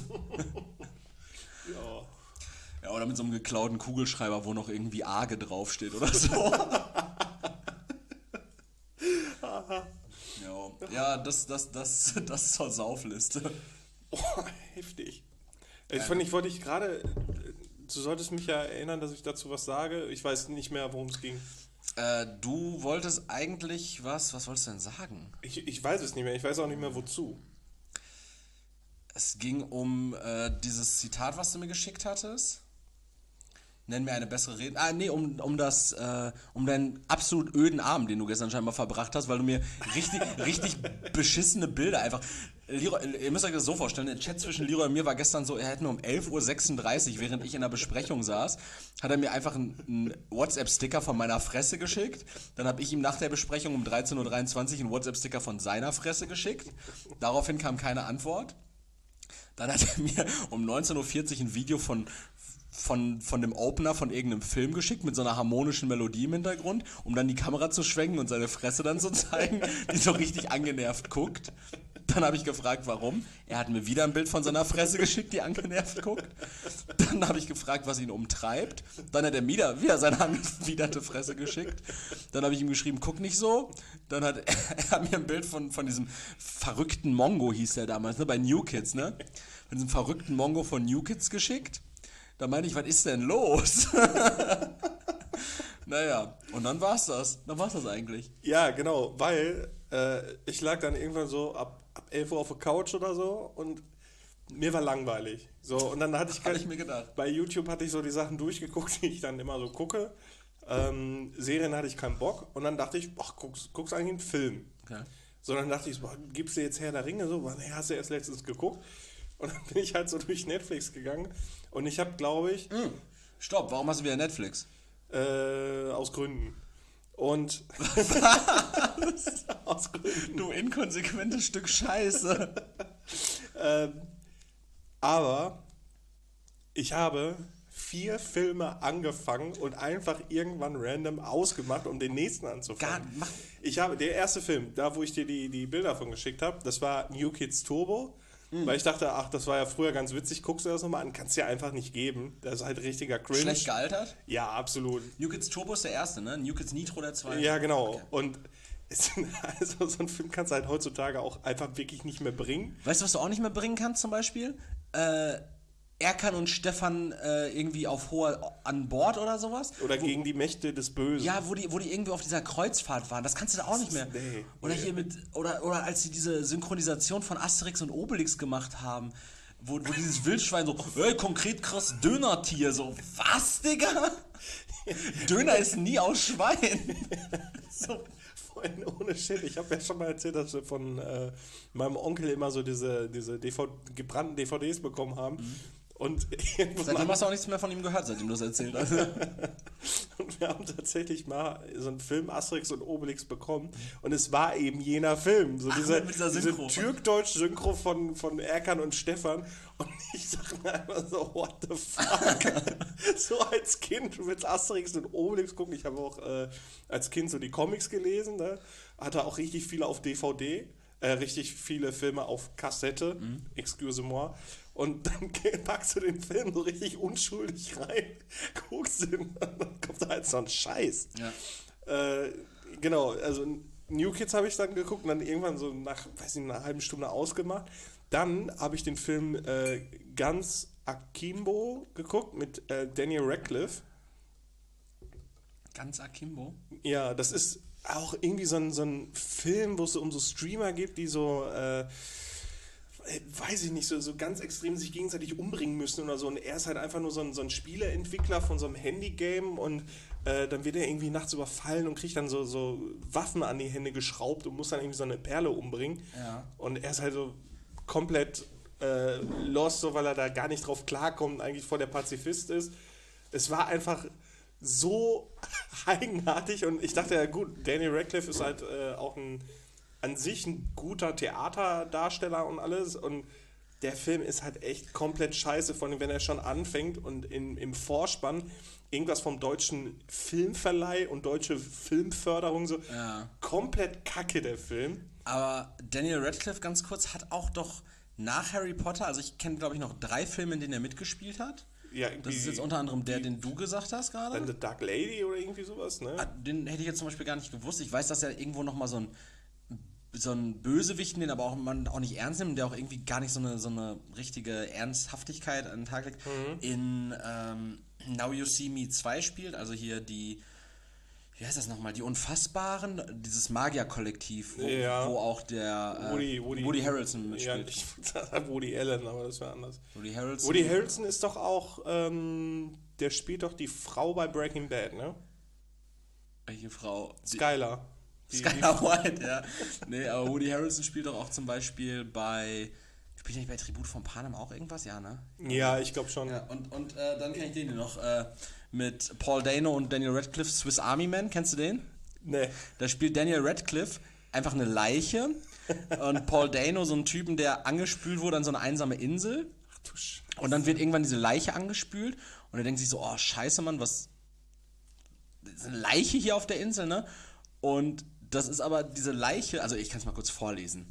Ja. Ja, oder mit so einem geklauten Kugelschreiber, wo noch irgendwie Arge draufsteht oder so. Ja, das, das, das, das zur Saufliste. Oh, heftig. Ich fand, ich wollte dich gerade, du solltest mich ja erinnern, dass ich dazu was sage. Ich weiß nicht mehr, worum es ging. Äh, du wolltest eigentlich was, was wolltest du denn sagen? Ich, ich weiß es nicht mehr, ich weiß auch nicht mehr, wozu. Es ging um äh, dieses Zitat, was du mir geschickt hattest. Nenn mir eine bessere Rede. Ah, nee, um, um das, äh, um deinen absolut öden Abend, den du gestern scheinbar verbracht hast, weil du mir richtig, richtig beschissene Bilder einfach. Leroy, ihr müsst euch das so vorstellen, der Chat zwischen Leroy und mir war gestern so, er hätte mir um elf Uhr sechsunddreißig, während ich in der Besprechung saß, hat er mir einfach einen, einen WhatsApp-Sticker von meiner Fresse geschickt. Dann habe ich ihm nach der Besprechung um dreizehn Uhr dreiundzwanzig einen WhatsApp-Sticker von seiner Fresse geschickt. Daraufhin kam keine Antwort. Dann hat er mir um neunzehn Uhr vierzig ein Video von Von, von dem Opener von irgendeinem Film geschickt mit so einer harmonischen Melodie im Hintergrund, um dann die Kamera zu schwenken und seine Fresse dann zu zeigen, die so richtig angenervt guckt. Dann habe ich gefragt, warum. Er hat mir wieder ein Bild von seiner Fresse geschickt, die angenervt guckt. Dann habe ich gefragt, was ihn umtreibt. Dann hat er wieder, wieder seine angewiderte Fresse geschickt. Dann habe ich ihm geschrieben, guck nicht so. Dann hat er, er hat mir ein Bild von, von diesem verrückten Mongo, hieß der damals, ne, bei New Kids, ne? Von diesem verrückten Mongo von New Kids geschickt. Da meine ich, was ist denn los? Naja, und dann war's das. Dann war's das eigentlich. Ja, genau, weil äh, ich lag dann irgendwann so ab, ab elf Uhr auf der Couch oder so und mir war langweilig. So, und dann hatte ich, Hatte ich mir gedacht. Bei YouTube hatte ich so die Sachen durchgeguckt, die ich dann immer so gucke. Ähm, Serien hatte ich keinen Bock und dann dachte ich, ach, guckst, guckst eigentlich einen Film. Okay. So, dann dachte ich, boah, gibst du jetzt Herr der Ringe? So, nee, hast du erst letztens geguckt. Und dann bin ich halt so durch Netflix gegangen und ich habe, glaube ich... Mm, stopp, warum hast du wieder Netflix? Äh, aus Gründen. Und... aus Gründen. Du inkonsequentes Stück Scheiße. ähm, aber ich habe vier Filme angefangen und einfach irgendwann random ausgemacht, um den nächsten anzufangen. Gar, mach. Ich habe, der erste Film, da wo ich dir die, die Bilder von geschickt habe, das war New Kids Turbo. Mhm. Weil ich dachte, ach, das war ja früher ganz witzig, guckst du das nochmal an, kannst dir einfach nicht geben. Das ist halt richtiger Cringe. Schlecht gealtert? Ja, absolut. New Kids Turbo ist der erste, ne? New Kids Nitro der zweite. Ja, genau. Okay. Und es, also so einen Film kannst du halt heutzutage auch einfach wirklich nicht mehr bringen. Weißt du, was du auch nicht mehr bringen kannst zum Beispiel? Äh, Erkan und Stefan äh, irgendwie auf hoher an Bord oder sowas. Oder wo, gegen die Mächte des Bösen. Ja, wo die, wo die irgendwie auf dieser Kreuzfahrt waren. Das kannst du da auch nicht mehr. Nee, oder nee. hier mit, oder, oder als sie diese Synchronisation von Asterix und Obelix gemacht haben, wo, wo dieses Wildschwein so, hey, konkret krass Dönertier, so, was, Digga? Döner ist nie aus Schwein. So. Vorhin ohne Shit. Ich habe ja schon mal erzählt, dass wir von äh, meinem Onkel immer so diese, diese D V D, gebrannten D V Ds bekommen haben. Mhm. Und seitdem hast du auch nichts mehr von ihm gehört, seitdem du das erzählt hast. Und wir haben tatsächlich mal so einen Film Asterix und Obelix bekommen und es war eben jener Film. So Ach, diese, mit dieser diese Synchro. Türkdeutsch-Synchro von, von Erkan und Stefan. Und ich sag mir einfach so, what the fuck? So als Kind, du willst Asterix und Obelix gucken. Ich habe auch äh, als Kind so die Comics gelesen, ne? Hatte auch richtig viele auf D V D, äh, richtig viele Filme auf Kassette, mhm. excuse-moi. Und dann packst du den Film so richtig unschuldig rein, guckst ihn und dann kommt da halt so ein Scheiß. Ja. Äh, genau, also New Kids habe ich dann geguckt und dann irgendwann so nach, weiß nicht, einer halben Stunde ausgemacht. Dann habe ich den Film äh, Ganz Akimbo geguckt mit äh, Daniel Radcliffe. Ganz Akimbo? Ja, das ist auch irgendwie so ein, so ein Film, wo es so um so Streamer gibt, die so... Äh, weiß ich nicht, so, so ganz extrem sich gegenseitig umbringen müssen oder so. Und er ist halt einfach nur so ein, so ein Spieleentwickler von so einem Handygame und äh, dann wird er irgendwie nachts überfallen und kriegt dann so, so Waffen an die Hände geschraubt und muss dann irgendwie so eine Perle umbringen. Ja. Und er ist halt so komplett äh, lost, so, weil er da gar nicht drauf klarkommt und eigentlich voll der Pazifist ist. Es war einfach so eigenartig und ich dachte, ja gut, Daniel Radcliffe ist halt äh, auch ein an sich ein guter Theaterdarsteller und alles und der Film ist halt echt komplett scheiße, vor allem wenn er schon anfängt und in, im Vorspann irgendwas vom deutschen Filmverleih und deutsche Filmförderung so, ja. Komplett kacke der Film. Aber Daniel Radcliffe, ganz kurz, hat auch doch nach Harry Potter, also ich kenne glaube ich noch drei Filme, in denen er mitgespielt hat. Ja, das ist jetzt unter anderem der, den du gesagt hast gerade. Dann The Dark Lady oder irgendwie sowas, ne? Ah, den hätte ich jetzt zum Beispiel gar nicht gewusst. Ich weiß, dass er irgendwo nochmal so ein so einen Bösewichten, den aber auch man auch nicht ernst nimmt, der auch irgendwie gar nicht so eine, so eine richtige Ernsthaftigkeit an den Tag legt, mhm. in ähm, Now You See Me zwei spielt, also hier die, wie heißt das nochmal, die Unfassbaren, dieses Magier-Kollektiv, wo, ja. wo auch der äh, Woody, Woody, Woody Harrelson mitspielt. Ja, ich sag Woody Allen, aber das wäre anders. Woody Harrelson. Woody Harrelson ist doch auch, ähm, der spielt doch die Frau bei Breaking Bad, ne? Welche Frau? Skylar. Die, Skylar White, ja. Nee, aber Woody Harrelson spielt doch auch zum Beispiel bei, spielt er nicht bei Tribut von Panem auch irgendwas? Ja, ne? Ja, ich glaube schon. Ja, und und äh, dann kenne ich den hier noch, äh, mit Paul Dano und Daniel Radcliffe, Swiss Army Man, kennst du den? Nee. Da spielt Daniel Radcliffe einfach eine Leiche und Paul Dano so einen Typen, der angespült wurde an so eine einsame Insel. Ach du Scheiße. Und dann wird irgendwann diese Leiche angespült und er denkt sich so, oh scheiße Mann, was, das ist eine Leiche hier auf der Insel, ne? Und das ist aber diese Leiche, also ich kann es mal kurz vorlesen.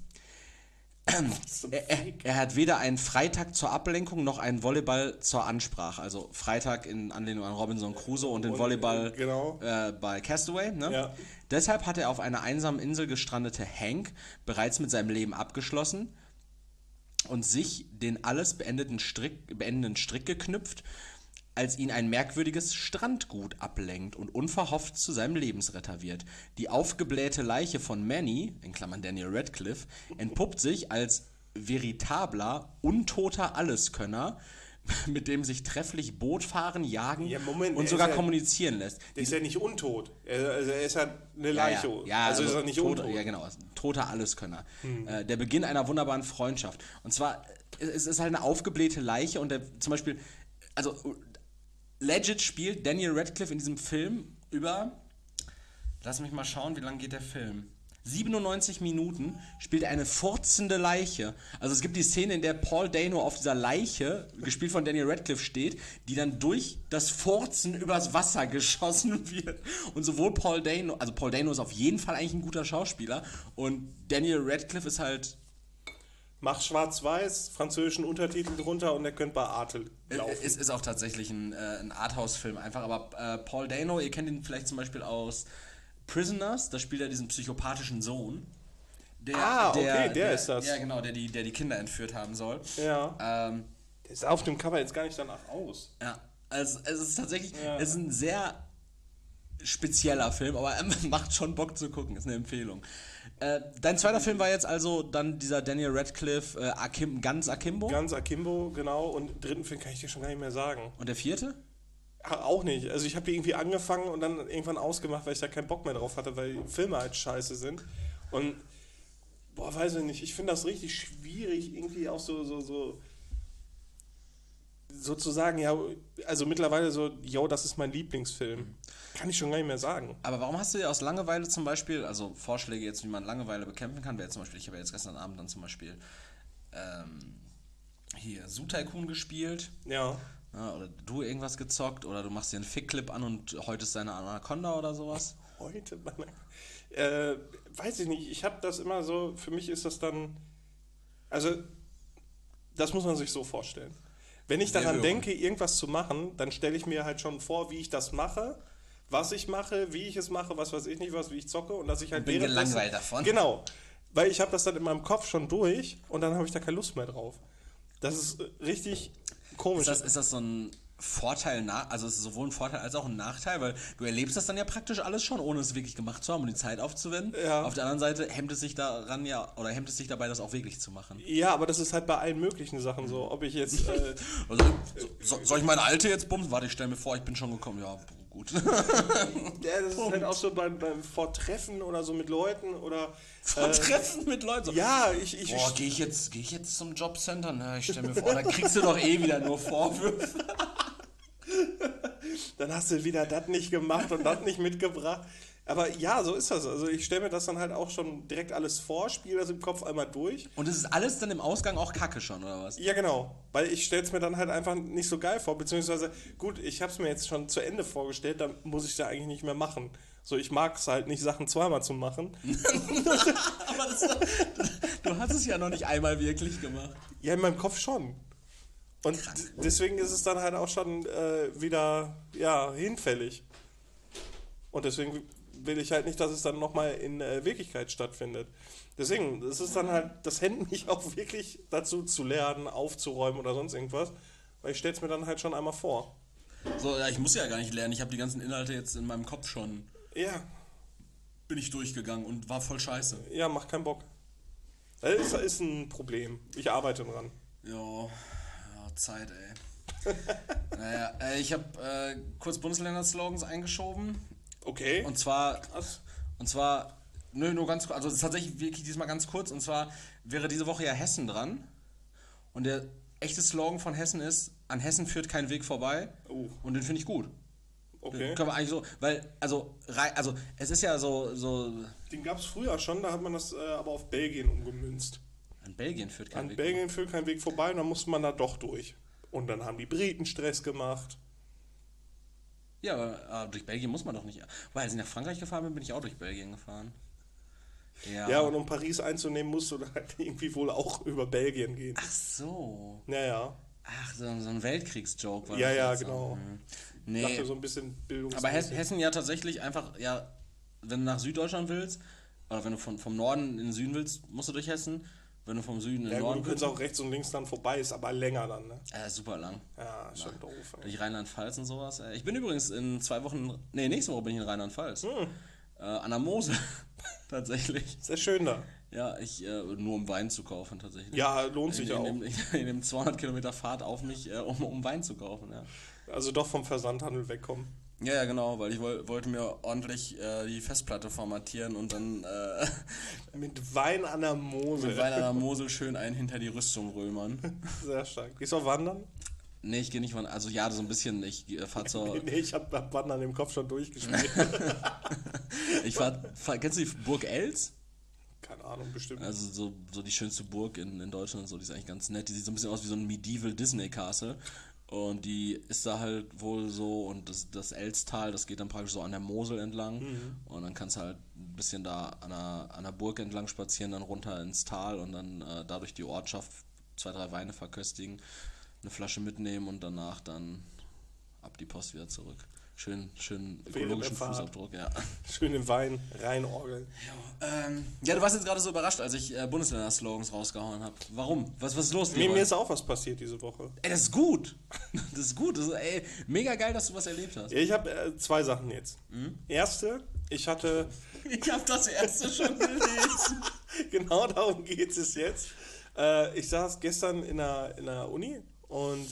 Er, er, er hat weder einen Freitag zur Ablenkung noch einen Volleyball zur Ansprache. Also Freitag in Anlehnung an Robinson Crusoe und den und, Volleyball genau. äh, bei Castaway. Ne? Ja. Deshalb hat er auf einer einsamen Insel gestrandete Hank bereits mit seinem Leben abgeschlossen und sich den alles beendeten Strick, beendenden Strick geknüpft, als ihn ein merkwürdiges Strandgut ablenkt und unverhofft zu seinem Lebensretter wird. Die aufgeblähte Leiche von Manny, in Klammern Daniel Radcliffe, entpuppt sich als veritabler, untoter Alleskönner, mit dem sich trefflich Boot fahren, jagen ja, Moment, und sogar ja, kommunizieren lässt. Der ist ja nicht untot. Er, also er ist ja eine Leiche. Ja, ja, ja, also, also ist er nicht tot, untot. Ja, genau. Toter Alleskönner. Hm. Äh, der Beginn einer wunderbaren Freundschaft. Und zwar, es ist halt eine aufgeblähte Leiche und der zum Beispiel, also legit spielt Daniel Radcliffe in diesem Film über, lass mich mal schauen, wie lang geht der Film? siebenundneunzig Minuten spielt er eine furzende Leiche. Also es gibt die Szene, in der Paul Dano auf dieser Leiche, gespielt von Daniel Radcliffe, steht, die dann durch das Furzen übers Wasser geschossen wird. Und sowohl Paul Dano, also Paul Dano ist auf jeden Fall eigentlich ein guter Schauspieler und Daniel Radcliffe ist halt... Macht schwarz-weiß, französischen Untertitel drunter und er könnte bei Arte laufen. Es ist auch tatsächlich ein, äh, ein Arthouse-Film einfach, aber äh, Paul Dano, ihr kennt ihn vielleicht zum Beispiel aus Prisoners, da spielt er diesen psychopathischen Sohn. Der, ah, okay, der, der, der ist das. Ja, genau, der die, der die Kinder entführt haben soll. Ja. Ähm, der sah auf dem Cover jetzt gar nicht danach aus. Ja, also es ist tatsächlich, ja. es ist ein sehr spezieller Film, aber er macht schon Bock zu gucken, ist eine Empfehlung. Äh, dein zweiter Film war jetzt also dann dieser Daniel Radcliffe, äh, Akim, Ganz Akimbo? Ganz Akimbo, genau. Und den dritten Film kann ich dir schon gar nicht mehr sagen. Und der vierte? Ach, auch nicht. Also ich habe die irgendwie angefangen und dann irgendwann ausgemacht, weil ich da keinen Bock mehr drauf hatte, weil die Filme halt scheiße sind. Und, boah, weiß ich nicht, ich finde das richtig schwierig, irgendwie auch so, so, so, sozusagen, ja, also mittlerweile so, yo, das ist mein Lieblingsfilm. Kann ich schon gar nicht mehr sagen. Aber warum hast du dir aus Langeweile zum Beispiel, also Vorschläge jetzt, wie man Langeweile bekämpfen kann, wäre zum Beispiel, ich habe ja jetzt gestern Abend dann zum Beispiel ähm, hier Zoo Tycoon gespielt. Ja. Ja. Oder du irgendwas gezockt oder du machst dir einen Fick-Clip an und häutest deine Anaconda oder sowas. Heute? Äh, weiß ich nicht, ich habe das immer so, für mich ist das dann, also das muss man sich so vorstellen. Wenn ich daran denke, irgendwas zu machen, dann stelle ich mir halt schon vor, wie ich das mache, was ich mache, wie ich es mache, was weiß ich nicht was, wie ich zocke und dass ich halt... Und bin gelangweilt davon. Genau, weil ich habe das dann in meinem Kopf schon durch und dann habe ich da keine Lust mehr drauf. Das ist richtig komisch. Ist das, ist das so ein Vorteil, also es ist sowohl ein Vorteil als auch ein Nachteil, weil du erlebst das dann ja praktisch alles schon, ohne es wirklich gemacht zu haben und die Zeit aufzuwenden. Ja. Auf der anderen Seite hemmt es sich daran ja, oder hemmt es sich dabei, das auch wirklich zu machen. Ja, aber das ist halt bei allen möglichen Sachen so. Ob ich jetzt... Äh, also, so, soll ich meine Alte jetzt bumsen? Warte, ich stelle mir vor, ich bin schon gekommen. Ja, gut. Ja, das ist halt auch so beim, beim Vortreffen oder so mit Leuten oder... Vortreffen äh, mit Leuten? So. Ja, ich... ich Boah, gehe ich, jetzt, geh ich jetzt zum Jobcenter? Na, ich stelle mir vor, da kriegst du doch eh wieder nur Vorwürfe. Dann hast du wieder das nicht gemacht und das nicht mitgebracht. Aber ja, so ist das. Also ich stelle mir das dann halt auch schon direkt alles vor, spiele das im Kopf einmal durch. Und es ist alles dann im Ausgang auch Kacke schon, oder was? Ja, genau. Weil ich stelle es mir dann halt einfach nicht so geil vor. Beziehungsweise, gut, ich habe es mir jetzt schon zu Ende vorgestellt, dann muss ich es ja eigentlich nicht mehr machen. So, ich mag es halt nicht, Sachen zweimal zu machen. Aber das, du hast es ja noch nicht einmal wirklich gemacht. Ja, in meinem Kopf schon. Und Krass. d- deswegen ist es dann halt auch schon äh, wieder, ja, hinfällig. Und deswegen will ich halt nicht, dass es dann nochmal in äh, Wirklichkeit stattfindet. Deswegen, das ist dann halt, das hemmt mich auch wirklich dazu zu lernen, aufzuräumen oder sonst irgendwas, weil ich stell's mir dann halt schon einmal vor. So, ja, ich muss ja gar nicht lernen. Ich habe die ganzen Inhalte jetzt in meinem Kopf schon. Ja. Bin ich durchgegangen und war voll scheiße. Ja, macht keinen Bock. Das ist, ist ein Problem. Ich arbeite dran. Jo, ja, Zeit, ey. Naja, äh, ich habe äh, kurz Bundesländer-Slogans eingeschoben. Okay. Und zwar, Krass. und zwar, nö, nur ganz kurz, also es ist tatsächlich wirklich diesmal ganz kurz. Und zwar wäre diese Woche ja Hessen dran. Und der echte Slogan von Hessen ist, an Hessen führt kein Weg vorbei. Oh. Und den finde ich gut. Okay. Können wir eigentlich so, weil, also, rei- also es ist ja so, so, Den gab es früher schon, da hat man das äh, aber auf Belgien umgemünzt. an Belgien führt kein An Weg Belgien führt kein Weg vorbei und dann musste man da doch durch. Und dann haben die Briten Stress gemacht. Ja, aber äh, durch Belgien muss man doch nicht. Weil als ich nach Frankreich gefahren bin, bin ich auch durch Belgien gefahren. Ja, Ja, und um Paris einzunehmen, musst du halt irgendwie wohl auch über Belgien gehen. Ach so. Naja. Ach, so, so ein Weltkriegsjoke war Ja, das ja, jetzt so. genau. Hm. Ich Nee, dachte so ein bisschen Bildungs. aber Hessen, Hessen ja tatsächlich einfach, ja, wenn du nach Süddeutschland willst, oder wenn du von, vom Norden in den Süden willst, musst du durch Hessen. Wenn du vom Süden in den Ja, gut, Norden du kannst auch rechts und links dann vorbei, ist aber länger dann, ne? Äh, super lang. Ja, ist schon doof. Ey. Durch Rheinland-Pfalz und sowas. Äh, Ich bin übrigens in zwei Wochen, nee, nächste Woche bin ich in Rheinland-Pfalz. Hm. Äh, an der Mosel. Tatsächlich. Sehr schön da. Ja, ich, äh, nur um Wein zu kaufen, tatsächlich. Ja, lohnt sich in, auch. in, dem, in dem zweihundert Kilometer Fahrt auf mich, äh, um, um Wein zu kaufen, ja. Also doch vom Versandhandel wegkommen. Ja, ja, genau, weil ich woll, wollte mir ordentlich äh, die Festplatte formatieren und dann äh, Mit Wein an der Mosel. mit Wein an der Mosel schön einen hinter die Rüstung römern. Sehr stark. Gehst du auch wandern? Nee, ich gehe nicht von, also ja, so ein bisschen, ich äh, fahr zur, Nee, nee, ich hab hab Wandern im Kopf schon durchgespielt. ich fahr, fahr, kennst du die Burg Els? Keine Ahnung, bestimmt. Also so, so die schönste Burg in, in Deutschland, so, die ist eigentlich ganz nett, die sieht so ein bisschen aus wie so ein Medieval Disney Castle. Und die ist da halt wohl so, und das, das Elztal, das geht dann praktisch so an der Mosel entlang. Mhm. Und dann kannst du halt ein bisschen da an der, an der Burg entlang spazieren, dann runter ins Tal und dann äh, dadurch die Ortschaft zwei, drei Weine verköstigen, eine Flasche mitnehmen und danach dann ab die Post wieder zurück. Schön, schön ökologischen Fahrt. Fußabdruck, ja. Schön den Wein reinorgeln. Ähm, ja, du warst jetzt gerade so überrascht, als ich äh, Bundesländer-Slogans rausgehauen habe. Warum? Was, was ist los? Mir, Leroy? mir ist auch was passiert diese Woche. Ey, das ist gut. Das ist gut. Das ist, ey, mega geil, dass du was erlebt hast. Ja, ich habe äh, zwei Sachen jetzt. Mhm. Erste, ich hatte, Ich habe das erste schon gelesen. genau darum geht es jetzt. Äh, ich saß gestern in der, in der Uni und,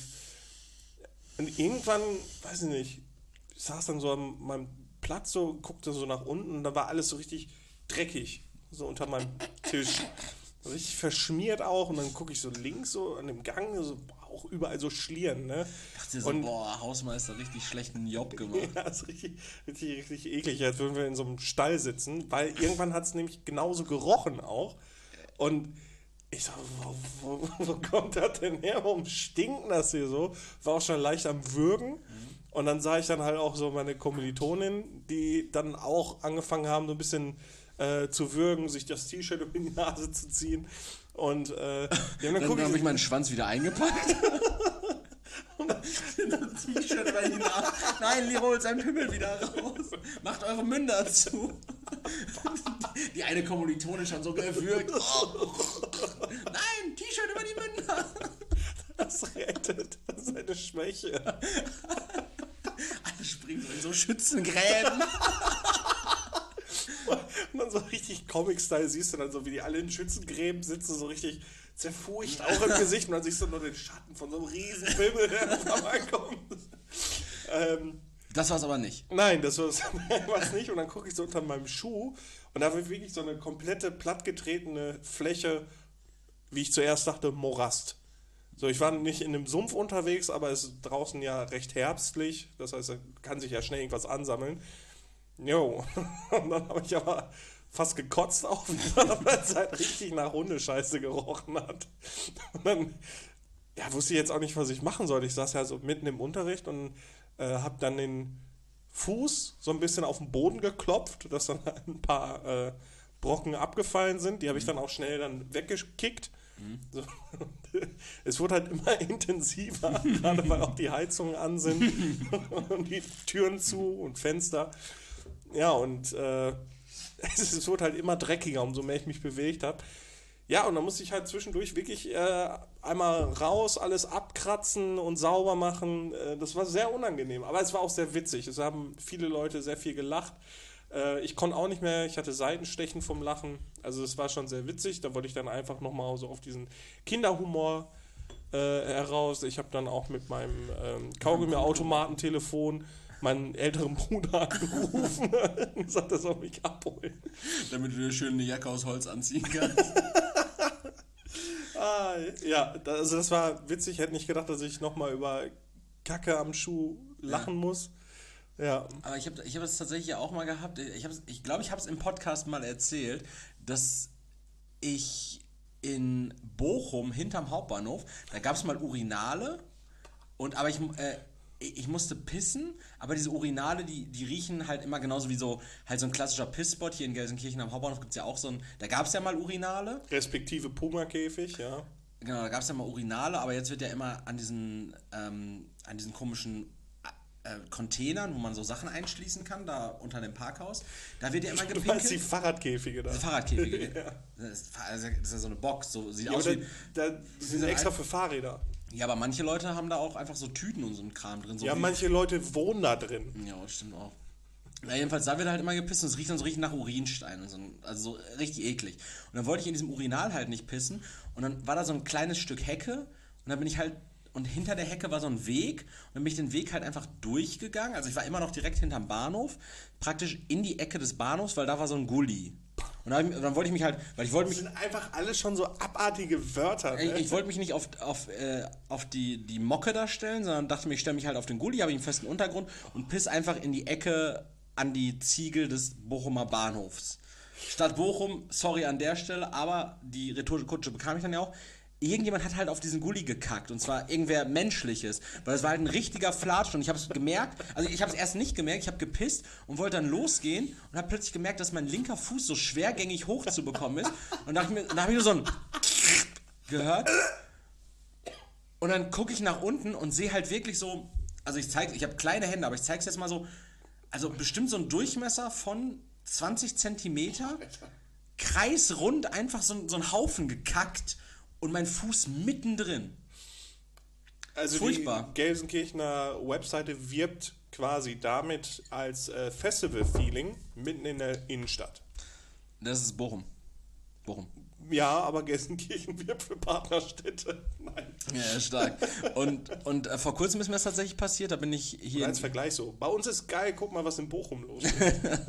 und irgendwann, weiß ich nicht, ich saß dann so an meinem Platz so, guckte so nach unten und da war alles so richtig dreckig, so unter meinem Tisch. So richtig verschmiert auch und dann gucke ich so links so an dem Gang, so auch überall so Schlieren, ne? Dachte so, Und- boah, Hausmeister, richtig schlechten Job gemacht. Ja, das ist richtig, richtig, richtig eklig, als würden wir in so einem Stall sitzen, weil irgendwann hat es nämlich genauso gerochen auch. Und ich so, wo, wo, wo kommt das denn her? Warum stinkt das hier so? War auch schon leicht am Würgen. Und dann sah ich dann halt auch so meine Kommilitonin, die dann auch angefangen haben, so ein bisschen äh, zu würgen, sich das T-Shirt um die Nase zu ziehen. Und äh, ja, dann, Dann guck habe ich, ich meinen Schwanz wieder eingepackt. Das T-Shirt über die Nase. Nein, Liro holt seinen Pimmel wieder raus. Macht eure Münder zu. Die eine Kommilitonin schon so gewürgt. Oh. Nein, T-Shirt über die Münder. das rettet. Das ist eine Schwäche. Alle springen so in so Schützengräben. Und dann so richtig Comic-Style siehst du dann so, wie die alle in Schützengräben sitzen, so richtig zerfurcht auch im Gesicht. Und dann siehst du nur den Schatten von so einem riesen Pimmel, der vorbeikommt. ähm, Das war's aber nicht. nein, das war es nicht. Und dann gucke ich so unter meinem Schuh und da war wirklich so eine komplette plattgetretene Fläche, wie ich zuerst dachte, Morast. So, ich war nicht in einem Sumpf unterwegs, aber es ist draußen ja recht herbstlich. Das heißt, da kann sich ja schnell irgendwas ansammeln. Jo, und dann habe ich aber fast gekotzt auf, weil es halt richtig nach Hundescheiße gerochen hat. Und dann ja, wusste ich jetzt auch nicht, was ich machen sollte. Ich saß ja so mitten im Unterricht und äh, habe dann den Fuß so ein bisschen auf den Boden geklopft, dass dann ein paar äh, Brocken abgefallen sind. Die habe ich dann auch schnell dann weggekickt. Mhm. So. Es wurde halt immer intensiver, gerade weil auch die Heizungen an sind und die Türen zu und Fenster. Ja, und äh, es wurde halt immer dreckiger, umso mehr ich mich bewegt habe. Ja, und dann musste ich halt zwischendurch wirklich äh, einmal raus, alles abkratzen und sauber machen. Äh, das war sehr unangenehm, aber es war auch sehr witzig. Es haben viele Leute sehr viel gelacht. Äh, ich konnte auch nicht mehr, ich hatte Seitenstechen vom Lachen. Also es war schon sehr witzig. Da wollte ich dann einfach nochmal so auf diesen Kinderhumor äh, heraus. Ich habe dann auch mit meinem ähm, Kaugummi-Automatentelefon meinen älteren Bruder angerufen und gesagt, er soll mich abholen. Damit du dir schön eine Jacke aus Holz anziehen kannst. ah, ja, da, also das war witzig. Ich hätte nicht gedacht, dass ich nochmal über Kacke am Schuh lachen ja. muss. Ja. Aber ich habe ich hab das tatsächlich auch mal gehabt. Ich glaube, ich, glaub, ich habe es im Podcast mal erzählt, dass ich in Bochum hinterm Hauptbahnhof, da gab es mal Urinale und aber ich... Äh, ich musste pissen, aber diese Urinale, die, die riechen halt immer genauso wie so halt so ein klassischer Pissspot. Hier in Gelsenkirchen am Hauptbahnhof gibt es ja auch so ein, da gab es ja mal Urinale. Respektive Puma-Käfig, ja. Genau, da gab es ja mal Urinale, aber jetzt wird ja immer an diesen, ähm, an diesen komischen äh, Containern, wo man so Sachen einschließen kann, da unter dem Parkhaus, da wird ja immer gepinkelt. Du meinst die Fahrradkäfige da? Die Fahrradkäfige. ja. Das ist, das ist ja so eine Box, so sieht ja, aus da, wie... Da, die sind extra für Fahrräder. Ja, aber manche Leute haben da auch einfach so Tüten und so ein Kram drin. So ja, manche Leute wohnen da drin. Ja, stimmt auch. Na, jedenfalls, da wird halt immer gepisst und es riecht dann so richtig nach Urinstein. Und so, also so richtig eklig. Und dann wollte ich in diesem Urinal halt nicht pissen. Und dann war da so ein kleines Stück Hecke. Und dann bin ich halt, und hinter der Hecke war so ein Weg. Und dann bin ich den Weg halt einfach durchgegangen. Also ich war immer noch direkt hinterm Bahnhof. Praktisch in die Ecke des Bahnhofs, weil da war so ein Gully. Und dann, ich, dann wollte ich mich halt, weil ich wollte mich... Das sind einfach alle schon so abartige Wörter. Ne? Ich, ich wollte mich nicht auf, auf, äh, auf die, die Mocke da stellen, sondern dachte mir, ich stelle mich halt auf den Gully, habe einen festen Untergrund und piss einfach in die Ecke an die Ziegel des Bochumer Bahnhofs. Stadt Bochum, sorry an der Stelle, aber die rhetorische Kutsche bekam ich dann ja auch. Irgendjemand hat halt auf diesen Gully gekackt und zwar irgendwer Menschliches, weil es war halt ein richtiger Flatsch und ich habe es gemerkt, also ich habe es erst nicht gemerkt, ich habe gepisst und wollte dann losgehen und habe plötzlich gemerkt, dass mein linker Fuß so schwergängig hochzubekommen ist und dachte mir, dann habe ich nur so ein gehört und dann gucke ich nach unten und sehe halt wirklich so, also ich zeige, ich habe kleine Hände, aber ich zeige es jetzt mal so, also bestimmt so ein Durchmesser von zwanzig Zentimeter, kreisrund einfach so, so ein Haufen gekackt. Und mein Fuß mittendrin. Also furchtbar. Die Gelsenkirchener Webseite wirbt quasi damit als äh, Festival-Feeling mitten in der Innenstadt. Das ist Bochum. Bochum. Ja, aber Gelsenkirchen wirbt für Partnerstädte. Nein. Ja, stark. Und, und äh, vor kurzem ist mir das tatsächlich passiert, da bin ich hier... Und als Vergleich so, bei uns ist geil, guck mal, was in Bochum los ist.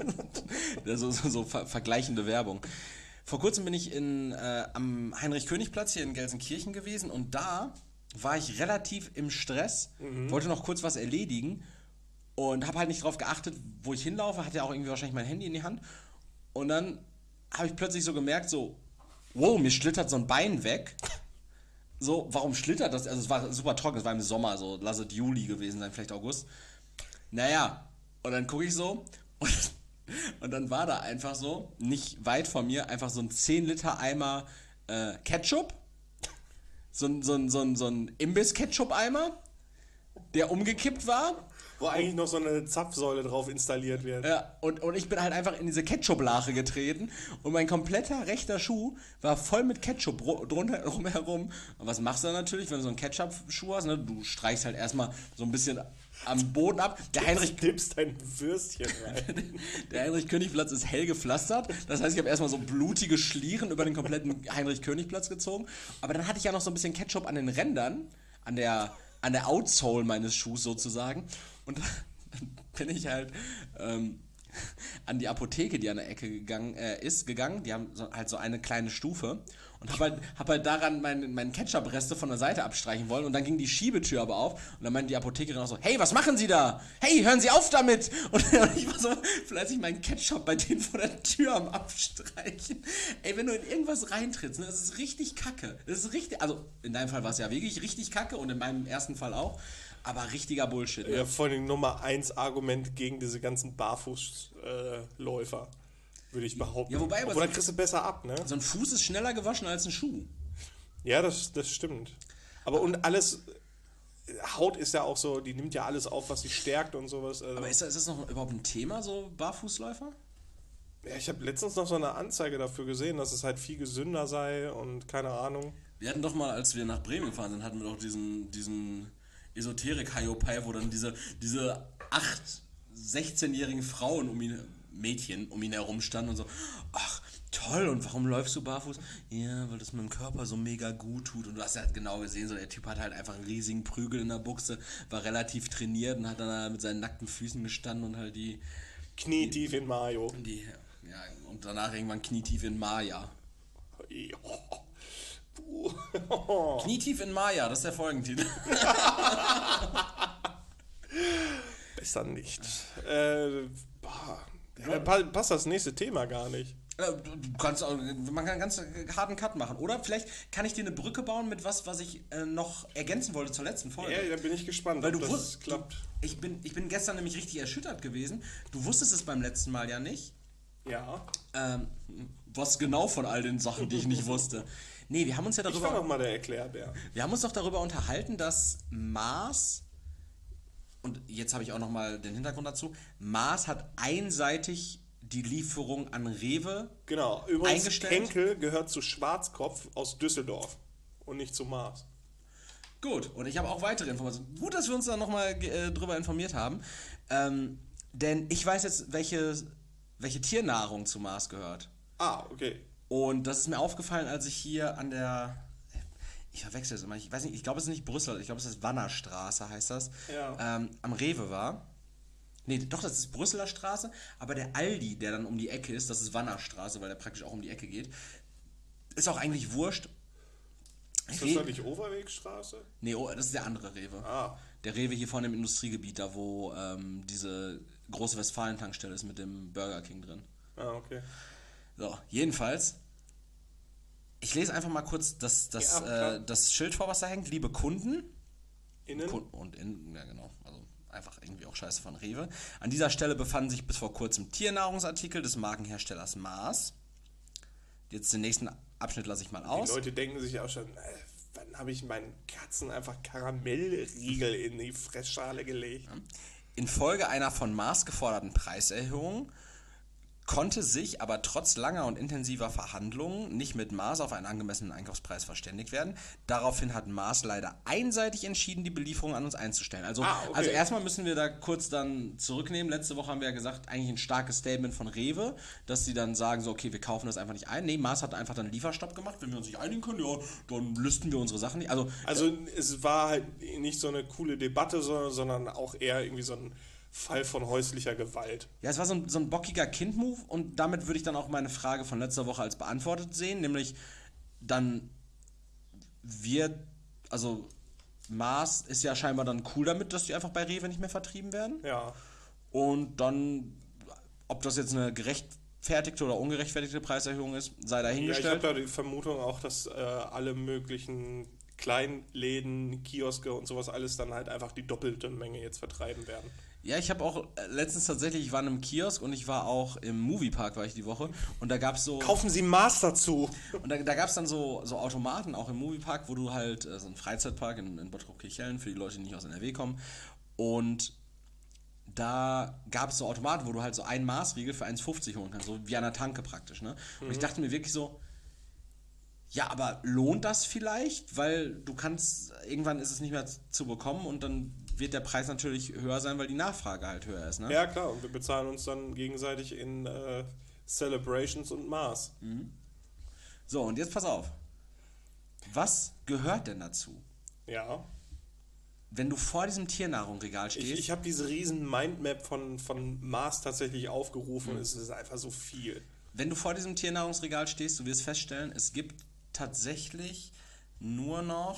so so, so ver- vergleichende Werbung. Vor kurzem bin ich in, äh, am Heinrich-König-Platz hier in Gelsenkirchen gewesen und da war ich relativ im Stress, mhm. wollte noch kurz was erledigen und habe halt nicht drauf geachtet, wo ich hinlaufe, hatte ja auch irgendwie wahrscheinlich mein Handy in die Hand und dann habe ich plötzlich so gemerkt, so, wow, mir schlittert so ein Bein weg. So, warum schlittert das? Also es war super trocken, es war im Sommer, so lass es Juli gewesen sein, vielleicht August. Naja, und dann gucke ich so und... Und dann war da einfach so, nicht weit von mir, einfach so ein zehn Liter Eimer äh, Ketchup. So ein, so ein, so ein, so ein Imbiss-Ketchup-Eimer, der umgekippt war. Wo eigentlich noch so eine Zapfsäule drauf installiert wird. Ja, und, und ich bin halt einfach in diese Ketchup-Lache getreten und mein kompletter rechter Schuh war voll mit Ketchup drunter drumherum. Und was machst du dann natürlich, wenn du so einen Ketchup-Schuh hast? Ne? Du streichst halt erstmal so ein bisschen am Boden ab. Der Heinrich dippst ein Würstchen rein. Der Heinrich-König-Platz ist hell gepflastert. Das heißt, ich habe erstmal so blutige Schlieren über den kompletten Heinrich-König-Platz gezogen. Aber dann hatte ich ja noch so ein bisschen Ketchup an den Rändern, an der, an der Outsole meines Schuhs sozusagen. Und dann bin ich halt ähm, an die Apotheke, die an der Ecke gegangen äh, ist, gegangen. Die haben so, halt so eine kleine Stufe. Und habe halt, hab halt daran meine, meine Ketchup-Reste von der Seite abstreichen wollen. Und dann ging die Schiebetür aber auf. Und dann meinte die Apothekerin auch so, hey, was machen Sie da? Hey, hören Sie auf damit! Und ich war so fleißig meinen Ketchup bei denen vor der Tür am Abstreichen. Ey, wenn du in irgendwas reintrittst, ne, das ist richtig kacke. Das ist richtig, also in deinem Fall war es ja wirklich richtig kacke und in meinem ersten Fall auch. Aber richtiger Bullshit. Ne? Ja, vor allem Nummer eins Argument gegen diese ganzen Barfußläufer. Äh, würde ich behaupten. Ja, wobei, Obwohl, dann kriegst du besser ab, ne? So ein Fuß ist schneller gewaschen als ein Schuh. Ja, das, das stimmt. Aber und alles, Haut ist ja auch so, die nimmt ja alles auf, was sie stärkt und sowas. Also. Aber ist das, ist das noch überhaupt ein Thema, so Barfußläufer? Ja, ich habe letztens noch so eine Anzeige dafür gesehen, dass es halt viel gesünder sei und keine Ahnung. Wir hatten doch mal, als wir nach Bremen gefahren sind, hatten wir doch diesen, diesen Esoterik-Hiopai, wo dann diese, diese acht, sechzehnjährigen Frauen um ihn, Mädchen um ihn herum standen und so, ach, toll, und warum läufst du barfuß? Ja, weil das meinem Körper so mega gut tut. Und du hast ja genau gesehen, so der Typ hat halt einfach einen riesigen Prügel in der Buchse, war relativ trainiert und hat dann halt mit seinen nackten Füßen gestanden und halt die... Knietief in Mayo. Die, ja, und danach irgendwann knietief in Maya. Knietief in Maya, das ist der Folgentitel. Besser nicht. Äh, boah, ja. Passt das nächste Thema gar nicht. Du kannst auch, man kann einen ganz harten Cut machen. Oder vielleicht kann ich dir eine Brücke bauen mit was, was ich äh, noch ergänzen wollte zur letzten Folge. Ja, da bin ich gespannt, Weil ob du das wusst, klappt. Du, ich, bin, ich bin gestern nämlich richtig erschüttert gewesen. Du wusstest es beim letzten Mal ja nicht. Ja. Ähm, was genau von all den Sachen, die ich nicht wusste. Nee, wir haben uns ja darüber... Ich war doch mal der Erklärbär. Wir haben uns doch darüber unterhalten, dass Mars... Und jetzt habe ich auch nochmal den Hintergrund dazu. Mars hat einseitig die Lieferung an Rewe genau. Übrigens, eingestellt. Henkel gehört zu Schwarzkopf aus Düsseldorf und nicht zu Mars. Gut, und ich habe auch weitere Informationen. Gut, dass wir uns da nochmal äh, drüber informiert haben. Ähm, denn ich weiß jetzt, welche, welche Tiernahrung zu Mars gehört. Ah, okay. Und das ist mir aufgefallen, als ich hier an der... Ich verwechsel es immer. Ich weiß nicht, ich glaube, es ist nicht Brüssel. Ich glaube, es ist Wannerstraße, heißt das. Ja. Ähm, am Rewe war. Nee, doch, das ist Brüsseler Straße. Aber der Aldi, der dann um die Ecke ist, das ist Wannerstraße, weil der praktisch auch um die Ecke geht. Ist auch eigentlich wurscht. Ist das doch nicht Overwegstraße? Nee, oh, das ist der andere Rewe. Ah. Der Rewe hier vorne im Industriegebiet, da wo ähm, diese große Westfalen-Tankstelle ist mit dem Burger King drin. Ah, okay. So, jedenfalls... Ich lese einfach mal kurz das, das, ja, äh, das Schild vor, was da hängt. Liebe Kunden. Innen. Kunden und innen, ja genau. Also einfach irgendwie auch scheiße von Rewe. An dieser Stelle befanden sich bis vor kurzem Tiernahrungsartikel des Markenherstellers Mars. Jetzt den nächsten Abschnitt lasse ich mal aus. Die Leute denken sich auch schon, äh, wann habe ich meinen Katzen einfach Karamellriegel in die Fressschale gelegt? Infolge einer von Mars geforderten Preiserhöhung konnte sich aber trotz langer und intensiver Verhandlungen nicht mit Mars auf einen angemessenen Einkaufspreis verständigt werden. Daraufhin hat Mars leider einseitig entschieden, die Belieferung an uns einzustellen. Also, ah, okay. also erstmal müssen wir da kurz dann zurücknehmen. Letzte Woche haben wir ja gesagt, eigentlich ein starkes Statement von Rewe, dass sie dann sagen, so okay, wir kaufen das einfach nicht ein. Nee, Mars hat einfach dann einen Lieferstopp gemacht. Wenn wir uns nicht einigen können, ja, dann listen wir unsere Sachen nicht. Also, also äh, es war halt nicht so eine coole Debatte, sondern, sondern auch eher irgendwie so ein Fall von häuslicher Gewalt. Ja, es war so ein, so ein bockiger Kind-Move und damit würde ich dann auch meine Frage von letzter Woche als beantwortet sehen, nämlich dann wird, also Mars ist ja scheinbar dann cool damit, dass die einfach bei Rewe nicht mehr vertrieben werden. Ja. Und dann, ob das jetzt eine gerechtfertigte oder ungerechtfertigte Preiserhöhung ist, sei dahingestellt. Ja, ich habe da die Vermutung auch, dass äh, alle möglichen Kleinläden, Kioske und sowas alles dann halt einfach die doppelte Menge jetzt vertreiben werden. Ja, ich habe auch äh, letztens tatsächlich, ich war in einem Kiosk und ich war auch im Moviepark, war ich die Woche. Und da gab es so... Kaufen Sie Mars dazu! Und da, da gab es dann so, so Automaten, auch im Moviepark, wo du halt, äh, so ein Freizeitpark in, in Bottrop-Kirchhellen, für die Leute, die nicht aus N R W kommen. Und da gab es so Automaten, wo du halt so einen Maßriegel für eins fünfzig holen kannst, so wie an einer Tanke praktisch, ne? Und mhm. ich dachte mir wirklich so, ja, aber lohnt das vielleicht? Weil du kannst, irgendwann ist es nicht mehr zu bekommen und dann wird der Preis natürlich höher sein, weil die Nachfrage halt höher ist, ne? Ja, klar, und wir bezahlen uns dann gegenseitig in äh, Celebrations und Mars. Mhm. So, und jetzt pass auf. Was gehört denn dazu? Ja. Wenn du vor diesem Tiernahrungsregal stehst... Ich, ich habe diese riesen Mindmap von, von Mars tatsächlich aufgerufen. Mhm. Es ist einfach so viel. Wenn du vor diesem Tiernahrungsregal stehst, du wirst feststellen, es gibt tatsächlich nur noch...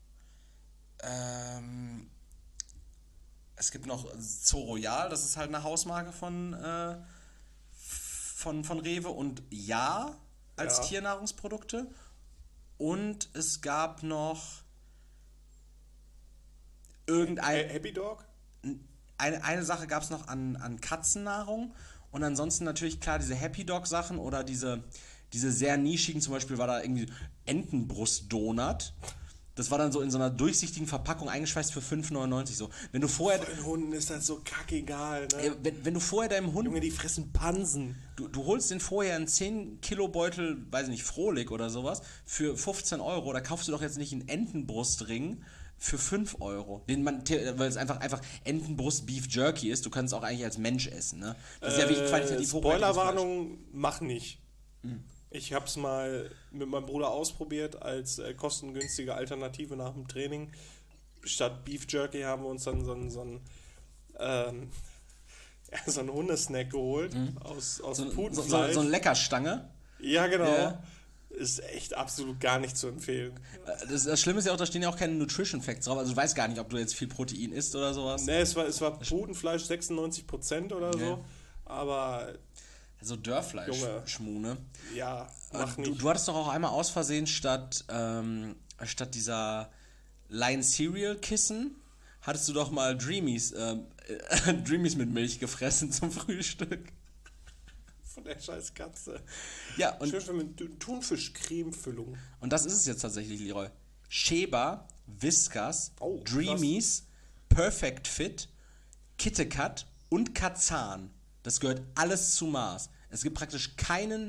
Ähm, es gibt noch Zoo Royal, das ist halt eine Hausmarke von, äh, von, von Rewe. Und Ja als ja. Tiernahrungsprodukte. Und es gab noch... Irgendein, Happy Dog? Eine, eine Sache gab es noch an, an Katzennahrung und ansonsten natürlich klar diese Happy Dog Sachen oder diese, diese sehr nischigen, zum Beispiel war da irgendwie Entenbrust-Donut Das war dann so in so einer durchsichtigen Verpackung eingeschweißt für fünf neunundneunzig so. Wenn du vorher... Den Hunden ist das so kackegal, ne? Äh, wenn, wenn du vorher deinem Hund... Junge, die fressen Pansen. Du, du holst den vorher einen zehn Kilo Beutel, weiß ich nicht, Frohlig oder sowas, für fünfzehn Euro. Da kaufst du doch jetzt nicht einen Entenbrustring für fünf Euro. Den man, weil es einfach, einfach Entenbrust Beef Jerky ist. Du kannst es auch eigentlich als Mensch essen, ne? Das ist ja wirklich qualitativ hochwertiges Spoilerwarnung, mach nicht. Hm. Ich hab's mal mit meinem Bruder ausprobiert als äh, kostengünstige Alternative nach dem Training. Statt Beef Jerky haben wir uns dann so einen so ein, ähm, ja, so einen Hundesnack geholt mhm. aus, aus so, Putenfleisch. So, so, so eine Leckerstange. Ja, genau. Ja. Ist echt absolut gar nicht zu empfehlen. Das, das Schlimme ist ja auch, da stehen ja auch keine Nutrition Facts drauf. Also du weißt gar nicht, ob du jetzt viel Protein isst oder sowas. Ne, es war, es war Putenfleisch, sechsundneunzig Prozent oder ja. so. Aber... So Dörrfleisch-Schmune. Ja, mach nicht. Du, du hattest doch auch einmal aus Versehen statt, ähm, statt dieser Lion Cereal Kissen, hattest du doch mal Dreamies, ähm, äh, Dreamies mit Milch gefressen zum Frühstück. Von der scheiß Katze. Ja, und schön mit Thunfisch-Creme-Füllung. Und das ist es jetzt tatsächlich, Leroy. Sheba, Whiskas, oh, Dreamies, Perfect Fit, KitKat und Kazan. Das gehört alles zu Mars. Es gibt praktisch keinen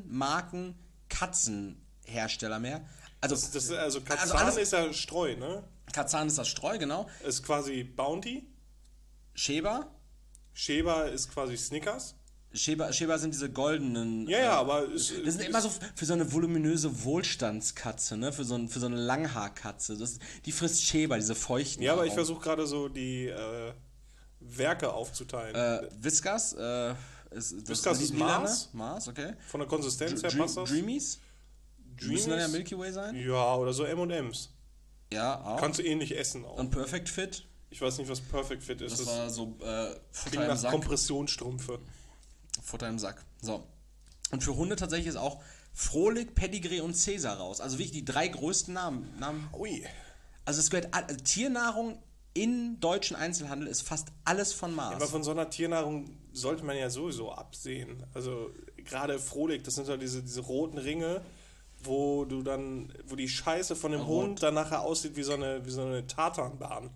Marken-Katzenhersteller mehr. Also, das, das, also Kazan also alles, ist ja Streu, ne? Kazan ist das Streu, genau. Ist quasi Bounty. Sheba. Sheba ist quasi Snickers. Sheba, Sheba sind diese goldenen... Ja, ja, äh, aber... Es, das sind es, immer so für so eine voluminöse Wohlstandskatze, ne? Für so, ein, für so eine Langhaarkatze. Das, die frisst Sheba, diese feuchten... Ja, aber ich versuche gerade so die äh, Werke aufzuteilen. Äh, Whiskas, äh... Ist, Whiskas ist Mars. Mars, okay. Von der Konsistenz her Dr- passt das. Dreamies? Dreamies? Müssen dann ja Milky Way sein? Ja, oder so M und M's. Ja, auch. Kannst du ähnlich essen auch. Und Perfect Fit? Ich weiß nicht, was Perfect Fit ist. Das, das war so äh, Futter nach im Sack. Kompressionsstrümpfe. Futter im Sack. So. Und für Hunde tatsächlich ist auch Frohlig, Pedigree und Cäsar raus. Also wirklich die drei größten Namen. Namen. Ui. Also es gehört... Also Tiernahrung im deutschen Einzelhandel ist fast alles von Mars. Ja, aber von so einer Tiernahrung sollte man ja sowieso absehen. Also gerade Frohlig, das sind ja diese, diese roten Ringe, wo du dann, wo die Scheiße von dem Rot. Hund dann nachher aussieht wie so eine, wie so eine Tatanbahn.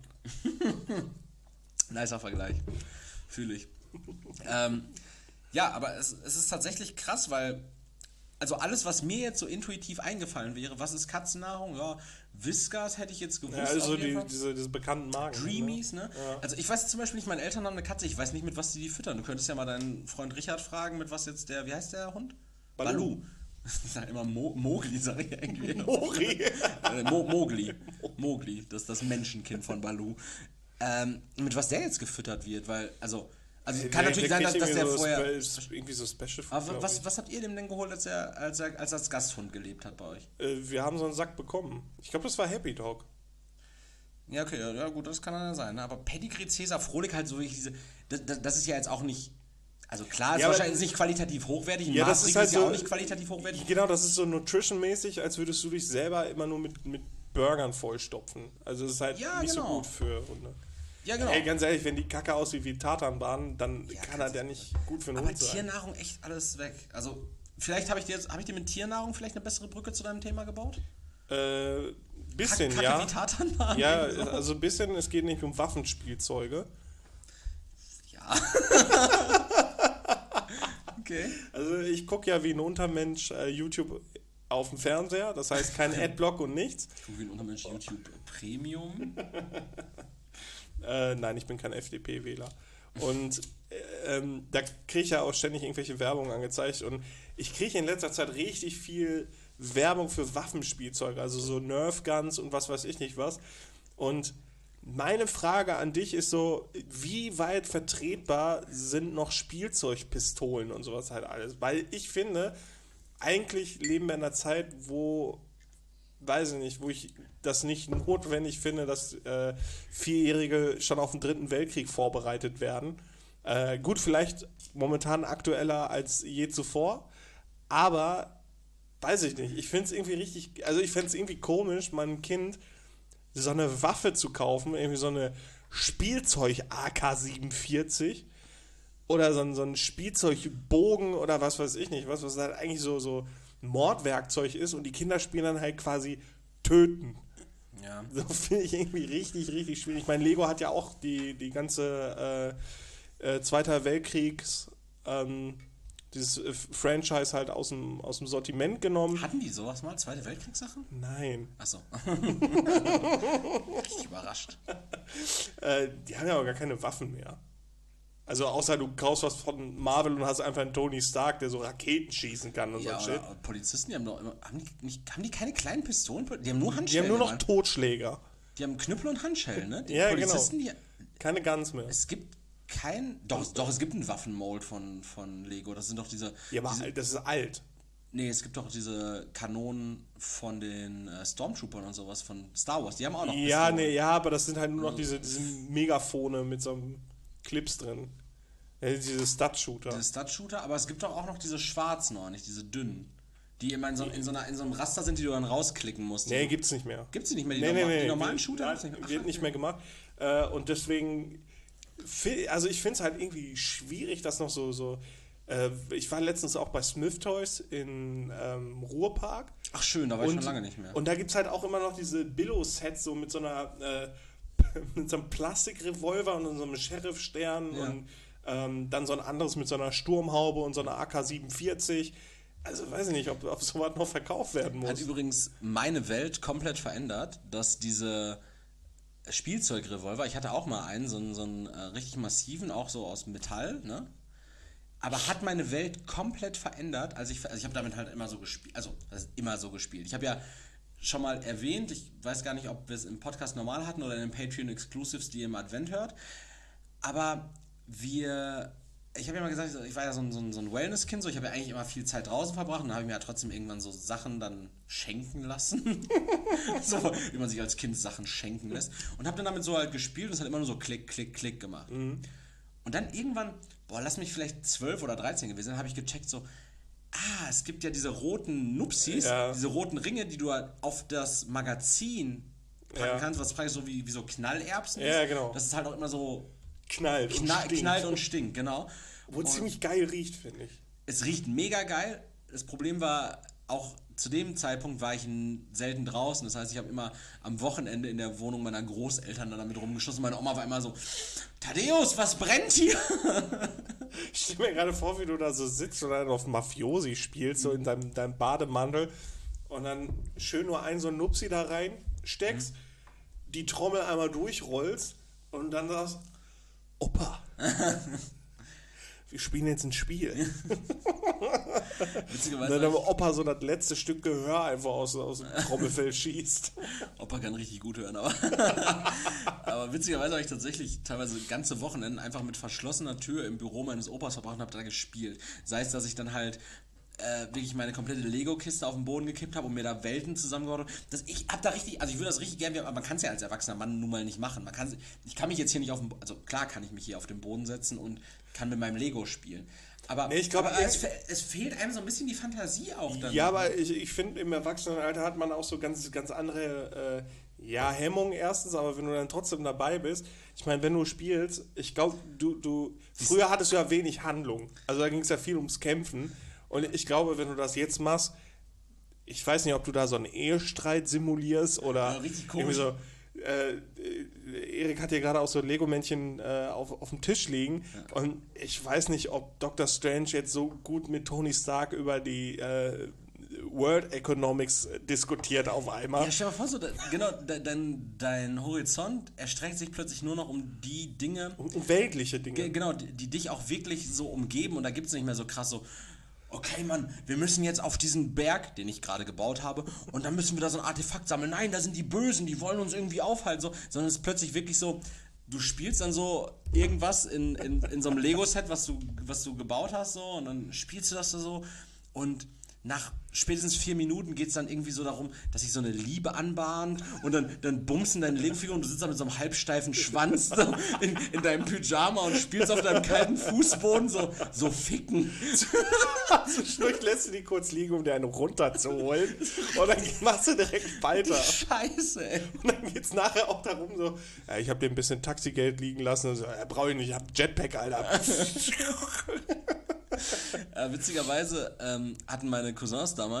Nicer Vergleich. Fühle ich. ähm, ja, aber es, es ist tatsächlich krass, weil also alles, was mir jetzt so intuitiv eingefallen wäre, was ist Katzennahrung? Ja, Whiskas hätte ich jetzt gewusst. Ja, also auf jeden die, Fall. diese, diese bekannten Marken. Dreamies, ne? Ja. Also ich weiß zum Beispiel nicht, meine Eltern haben eine Katze, ich weiß nicht, mit was die die füttern. Du könntest ja mal deinen Freund Richard fragen, mit was jetzt der, wie heißt der Hund? Balu. Balu. Ich sag immer Mo Mogli, sag ich irgendwie. Mori. äh, Mo Mogli. Mogli, das ist das Menschenkind von Balu. Ähm, mit was der jetzt gefüttert wird, weil, also... Also kann der, natürlich der sein, dass, dass der so vorher... Spe- irgendwie so Special Food, Aber was, ich. was habt ihr dem denn geholt, als er als, er, als, als Gasthund gelebt hat bei euch? Äh, wir haben so einen Sack bekommen. Ich glaube, das war Happy Dog. Ja, okay, ja, ja gut, das kann dann ja sein. Ne? Aber Pedigree, Cäsar, Frohlig halt so wirklich diese... Das, das, das ist ja jetzt auch nicht... Also klar, ist Ja, wahrscheinlich nicht qualitativ hochwertig. Ein Ja, das ist Maßriegel halt ja so- auch nicht qualitativ hochwertig. Genau, das ist so nutrition-mäßig, als würdest du dich selber immer nur mit, mit Burgern vollstopfen. Also das ist halt Ja, nicht genau. so gut für Hunde. Ja, genau. Ey, ganz ehrlich, wenn die Kacke aussieht wie Tatanbahn, dann Ja, kann er kannst- ja nicht gut für einen Aber Hund sein. Tiernahrung echt alles weg. Also vielleicht habe ich dir jetzt... Habe ich dir mit Tiernahrung vielleicht eine bessere Brücke zu deinem Thema gebaut? Äh, bisschen, Kacke ja. wie Tatanbahn? Ja, so. also ein bisschen, es geht nicht um Waffenspielzeuge. Ja. Okay. Also ich gucke ja wie ein Untermensch äh, YouTube auf dem Fernseher, das heißt kein Adblock und nichts. Du wie ein Untermensch YouTube Premium. Äh, nein, ich bin kein F D P-Wähler. Und äh, ähm, da kriege ich ja auch ständig irgendwelche Werbung angezeigt. Und ich kriege in letzter Zeit richtig viel Werbung für Waffenspielzeuge, also so Nerf Guns und was weiß ich nicht was. Und meine Frage an dich ist so, wie weit vertretbar sind noch Spielzeugpistolen und sowas halt alles? Weil ich finde, eigentlich leben wir in einer Zeit, wo, weiß ich nicht, wo ich das nicht notwendig finde, dass äh, Vierjährige schon auf den Dritten Weltkrieg vorbereitet werden. Äh, gut, vielleicht momentan aktueller als je zuvor, aber weiß ich nicht. Ich finde es irgendwie richtig, also ich fände es irgendwie komisch, meinem Kind so eine Waffe zu kaufen, irgendwie so eine Spielzeug-A K siebenundvierzig oder so ein, so ein Spielzeugbogen oder was weiß ich nicht, was, was halt eigentlich so, so Mordwerkzeug ist und die Kinder spielen dann halt quasi töten. Ja. So finde ich irgendwie richtig, richtig schwierig. Ich meine, Lego hat ja auch die, die ganze äh, äh, Zweiter Weltkriegs ähm, dieses äh, Franchise halt aus dem, aus dem Sortiment genommen. Hatten die sowas mal? Zweite Weltkriegssachen? Nein. Achso. Richtig überrascht. Äh, die haben ja auch gar keine Waffen mehr. Also außer du kaufst was von Marvel und hast einfach einen Tony Stark, der so Raketen schießen kann und Ja, so Shit. oder Polizisten, die haben doch immer. Haben die, nicht, haben die keine kleinen Pistolen? Die haben nur Die Handschellen. haben nur noch Mann. Totschläger. Die haben Knüppel und Handschellen, ne? Die Ja, Polizisten, genau. die. Keine Guns mehr. Es gibt kein. Doch, doch, es gibt einen Waffenmold von, von Lego. Das sind doch diese. Ja, aber diese, das ist alt. Nee, es gibt doch diese Kanonen von den äh, Stormtroopern und sowas von Star Wars. Die haben auch noch Ja, Pistolen. nee, ja, aber das sind halt nur noch diese, diese Megafone mit so einem Clips drin. Ja, diese Stud-Shooter. Diese Stud-Shooter, aber es gibt doch auch noch diese schwarzen, noch nicht diese dünnen. Die immer in so, in, so einer, in so einem Raster sind, die du dann rausklicken musst. Nee, gibt's nicht mehr. Gibt's die nicht mehr? Die, Nee, norma nee, nee, die normalen die- Shooter? nein, gibt's nicht mehr? wird Ach, nicht mehr gemacht. Äh, und deswegen, fi- also ich finde es halt irgendwie schwierig, dass noch so, so äh, ich war letztens auch bei Smith Toys in ähm, Ruhrpark. Ach schön, da war ich schon lange nicht mehr. Und da gibt es halt auch immer noch diese Billo-Sets, so mit so einer, äh, mit so einem Plastikrevolver und so einem Sheriff-Stern Ja. und ähm, dann so ein anderes mit so einer Sturmhaube und so einer A K siebenundvierzig. Also weiß ich nicht, ob, ob sowas noch verkauft werden Hat muss. übrigens meine Welt komplett verändert, dass diese Spielzeugrevolver, ich hatte auch mal einen, so einen, so einen äh, richtig massiven, auch so aus Metall, ne? Aber hat meine Welt komplett verändert, als ich, also ich habe damit halt immer so gespielt, also das ist immer so gespielt. Ich habe ja schon mal erwähnt, ich weiß gar nicht, ob wir es im Podcast normal hatten oder in den Patreon Exclusives, die ihr im Advent hört, aber wir, ich habe ja mal gesagt, ich war ja so ein, so ein, so ein Wellness-Kind, so, ich habe ja eigentlich immer viel Zeit draußen verbracht und dann habe ich mir ja trotzdem irgendwann so Sachen dann schenken lassen. So, wie man sich als Kind Sachen schenken lässt. Und habe dann damit so halt gespielt und es hat immer nur so Klick, Klick, Klick gemacht. Und dann irgendwann, boah, lass mich vielleicht zwölf oder dreizehn gewesen sein, habe ich gecheckt so, ah, es gibt ja diese roten Nupsis, Ja. diese roten Ringe, die du halt auf das Magazin packen Ja. kannst, was praktisch so wie, wie so Knallerbsen Ja, ist. genau. Das ist halt auch immer so Knallt und knall, stinkt. knallt und stinkt, genau. Wo Und ziemlich geil riecht, finde ich. es riecht mega geil. Das Problem war, auch zu dem Zeitpunkt war ich n- selten draußen. Das heißt, ich habe immer am Wochenende in der Wohnung meiner Großeltern dann damit rumgeschossen. Meine Oma war immer so, Thaddeus, was brennt hier? Ich stelle mir gerade vor, wie du da so sitzt und dann auf Mafiosi spielst, so in deinem, deinem Bademantel und dann schön nur einen so einen Nupsi da rein steckst, die Trommel einmal durchrollst und dann sagst, Opa, wir spielen jetzt ein Spiel. Und Witzigerweise dann der hab Opa so das letzte Stück Gehör einfach aus, aus dem Trommelfell schießt. ich, Opa kann richtig gut hören, aber, aber witzigerweise habe ich tatsächlich teilweise ganze Wochenenden einfach mit verschlossener Tür im Büro meines Opas verbracht und habe da gespielt. Sei es, dass ich dann halt äh, wirklich meine komplette Lego-Kiste auf den Boden gekippt habe und mir da Welten zusammengebaut habe. Das, ich habe da richtig, also ich würde das richtig gerne, aber man kann es ja als erwachsener Mann nun mal nicht machen. Man kann, ich kann mich jetzt hier nicht auf dem, also klar kann ich mich hier auf den Boden setzen und kann mit meinem Lego spielen. Aber, Nee, ich glaub, aber er- es, fe- es fehlt einem so ein bisschen die Fantasie auch dann. Ja, aber ich, ich finde, im Erwachsenenalter hat man auch so ganz, ganz andere äh, ja, Hemmungen erstens, aber wenn du dann trotzdem dabei bist, ich meine, wenn du spielst, ich glaube, du, du, früher hattest du ja wenig Handlung, also da ging es ja viel ums Kämpfen und ich glaube, wenn du das jetzt machst, ich weiß nicht, ob du da so einen Ehestreit simulierst oder Ja, richtig irgendwie komisch. so, äh, Erik hat hier gerade auch so Lego-Männchen äh, auf, auf dem Tisch liegen und ich weiß nicht, ob Doctor Strange jetzt so gut mit Tony Stark über die äh, World Economics diskutiert auf einmal. Ja, stell dir mal vor, so, da, genau, de, dein, dein Horizont erstreckt sich plötzlich nur noch um die Dinge, Und, und weltliche Dinge. ge, genau, die, die dich auch wirklich so umgeben und da gibt es nicht mehr so krass so, okay, Mann, wir müssen jetzt auf diesen Berg, den ich gerade gebaut habe, und dann müssen wir da so ein Artefakt sammeln. Nein, da sind die Bösen, die wollen uns irgendwie aufhalten, so, sondern es ist plötzlich wirklich so, du spielst dann so irgendwas in, in, in so einem Lego-Set, was du, was du gebaut hast, so, und dann spielst du das da so und nach spätestens vier Minuten geht es dann irgendwie so darum, dass sich so eine Liebe anbahnt und dann, dann bummsen deine Lego-Figur und du sitzt da mit so einem halbsteifen Schwanz so in, in deinem Pyjama und spielst auf deinem kalten Fußboden so, so ficken. Zwischendurch lässt du die kurz liegen, um dir eine runterzuholen und dann machst du direkt weiter. Scheiße, ey. Und dann geht es nachher auch darum so, ja, ich habe dir ein bisschen Taxigeld liegen lassen und so, ja, brauche ich nicht, ich hab Jetpack, Alter. Äh, witzigerweise ähm, hatten meine Cousins damals, und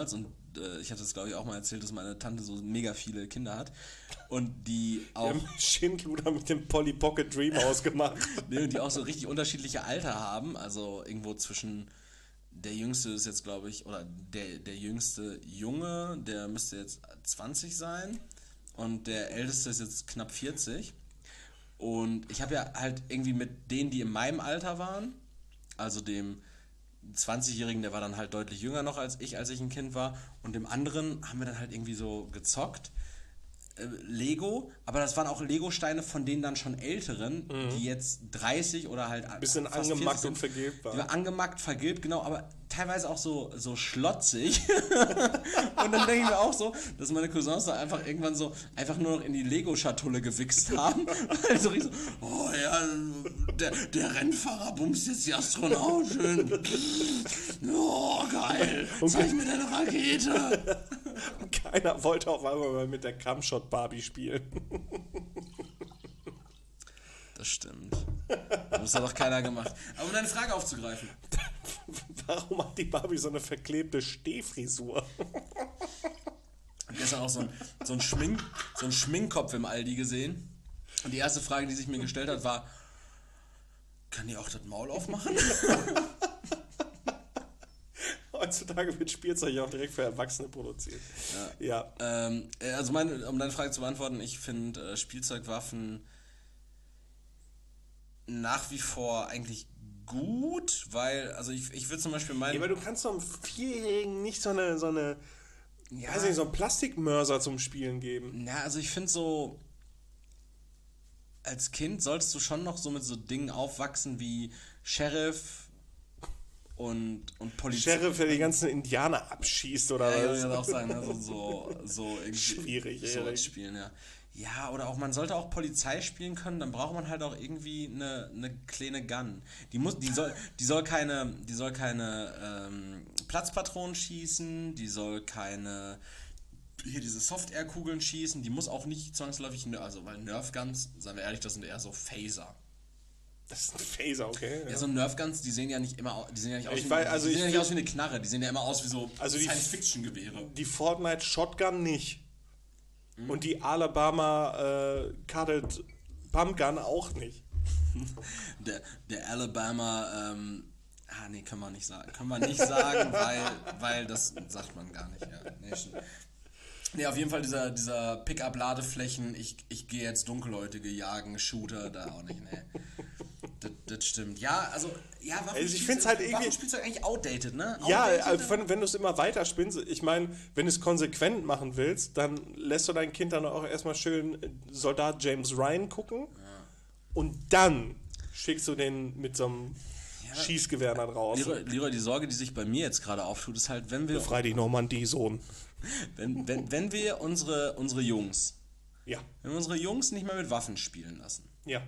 äh, ich hatte das glaube ich auch mal erzählt, dass meine Tante so mega viele Kinder hat und die auch... Wir haben Schindluder mit dem Polly Pocket Dream ausgemacht. Nee, und die auch so richtig unterschiedliche Alter haben, also irgendwo zwischen... Der Jüngste ist jetzt, glaube ich, oder der, der jüngste Junge, der müsste jetzt zwanzig sein und der Älteste ist jetzt knapp vierzig. Und ich habe ja halt irgendwie mit denen, die in meinem Alter waren, also dem zwanzigjährigen, der war dann halt deutlich jünger noch als ich, als ich ein Kind war, und dem anderen haben wir dann halt irgendwie so gezockt. Lego, aber das waren auch Lego-Steine von denen dann schon älteren, mhm. die jetzt dreißig oder halt bisschen fast angemackt und vergilbt waren. Die waren angemackt, vergilbt, genau, aber teilweise auch so, so schlotzig. Und dann denke ich mir auch so, dass meine Cousins da einfach irgendwann so einfach nur noch in die Lego-Schatulle gewichst haben. Also so, oh ja, der, der Rennfahrer bumst jetzt die Astronautin. Oh, geil, zeig mir deine Rakete. Und keiner wollte auf einmal mal mit der Camshot Barbie spielen. Das stimmt. Das hat doch keiner gemacht. Aber um deine Frage aufzugreifen. Warum hat die Barbie so eine verklebte Stehfrisur? Ich habe gestern auch so ein, so, ein Schmink, so ein Schminkkopf im Aldi gesehen. Und die erste Frage, die sich mir gestellt hat, war: Kann die auch das Maul aufmachen? Heutzutage wird Spielzeug auch direkt für Erwachsene produziert. Ja. ja. Ähm, also meine, um deine Frage zu beantworten, ich finde äh, Spielzeugwaffen nach wie vor eigentlich gut, weil, also ich, ich würde zum Beispiel meinen... Ja, aber du kannst doch einem Vierjährigen nicht so eine, so eine, ja, weiß nicht, so einen Plastikmörser zum Spielen geben. Ja, also ich finde so, als Kind solltest du schon noch so mit so Dingen aufwachsen wie Sheriff und, und Polizei. Sheriff, der die ganzen Indianer abschießt, oder ja, was? Ja, ich würde auch sagen, also so, so irgendwie schwierig, so als Spielen, ja. Ja, oder auch, man sollte auch Polizei spielen können, dann braucht man halt auch irgendwie eine, eine kleine Gun. Die muss, die soll, die soll keine, die soll keine ähm, Platzpatronen schießen, die soll keine, hier diese Soft-Air-Kugeln schießen, die muss auch nicht zwangsläufig, also, weil Nerf-Guns, seien wir ehrlich, das sind eher so Phaser. Das ist ein Phaser, okay. Ja, ja, so Nerf-Guns, die sehen ja nicht immer, die sehen ja nicht aus, ich wie, weiß, also die sehen ja ich nicht aus wie eine Knarre, die sehen ja immer aus wie so also Science-Fiction-Gewehre. Die Fortnite Shotgun nicht. Mhm. Und die Alabama äh, Cutted Pumpgun auch nicht. Der, der Alabama, ähm, ah nee, können wir nicht sagen. Können wir nicht sagen, weil, weil das sagt man gar nicht. Ja. Nee, nee, auf jeden Fall dieser, dieser Pick-up-Ladeflächen, ich, ich gehe jetzt Dunkelhäutige jagen, Shooter, da auch nicht, nee. Das, das stimmt. Ja, also, ja, also ich finde es halt irgendwie... Waffenspielzeug eigentlich outdated, ne? Outdated, ja, also wenn, wenn du es immer weiter spinnst, ich meine, wenn du es konsequent machen willst, dann lässt du dein Kind dann auch erstmal schön Soldat James Ryan gucken, ja. Und dann schickst du den mit so einem ja, Schießgewehr dann raus. Leroy, Leroy, die Sorge, die sich bei mir jetzt gerade auftut, ist halt, wenn wir... Befrei die Normandie, Sohn. Wenn, wenn, wenn wir unsere, unsere Jungs... Ja. Wenn wir unsere Jungs nicht mehr mit Waffen spielen lassen. Ja.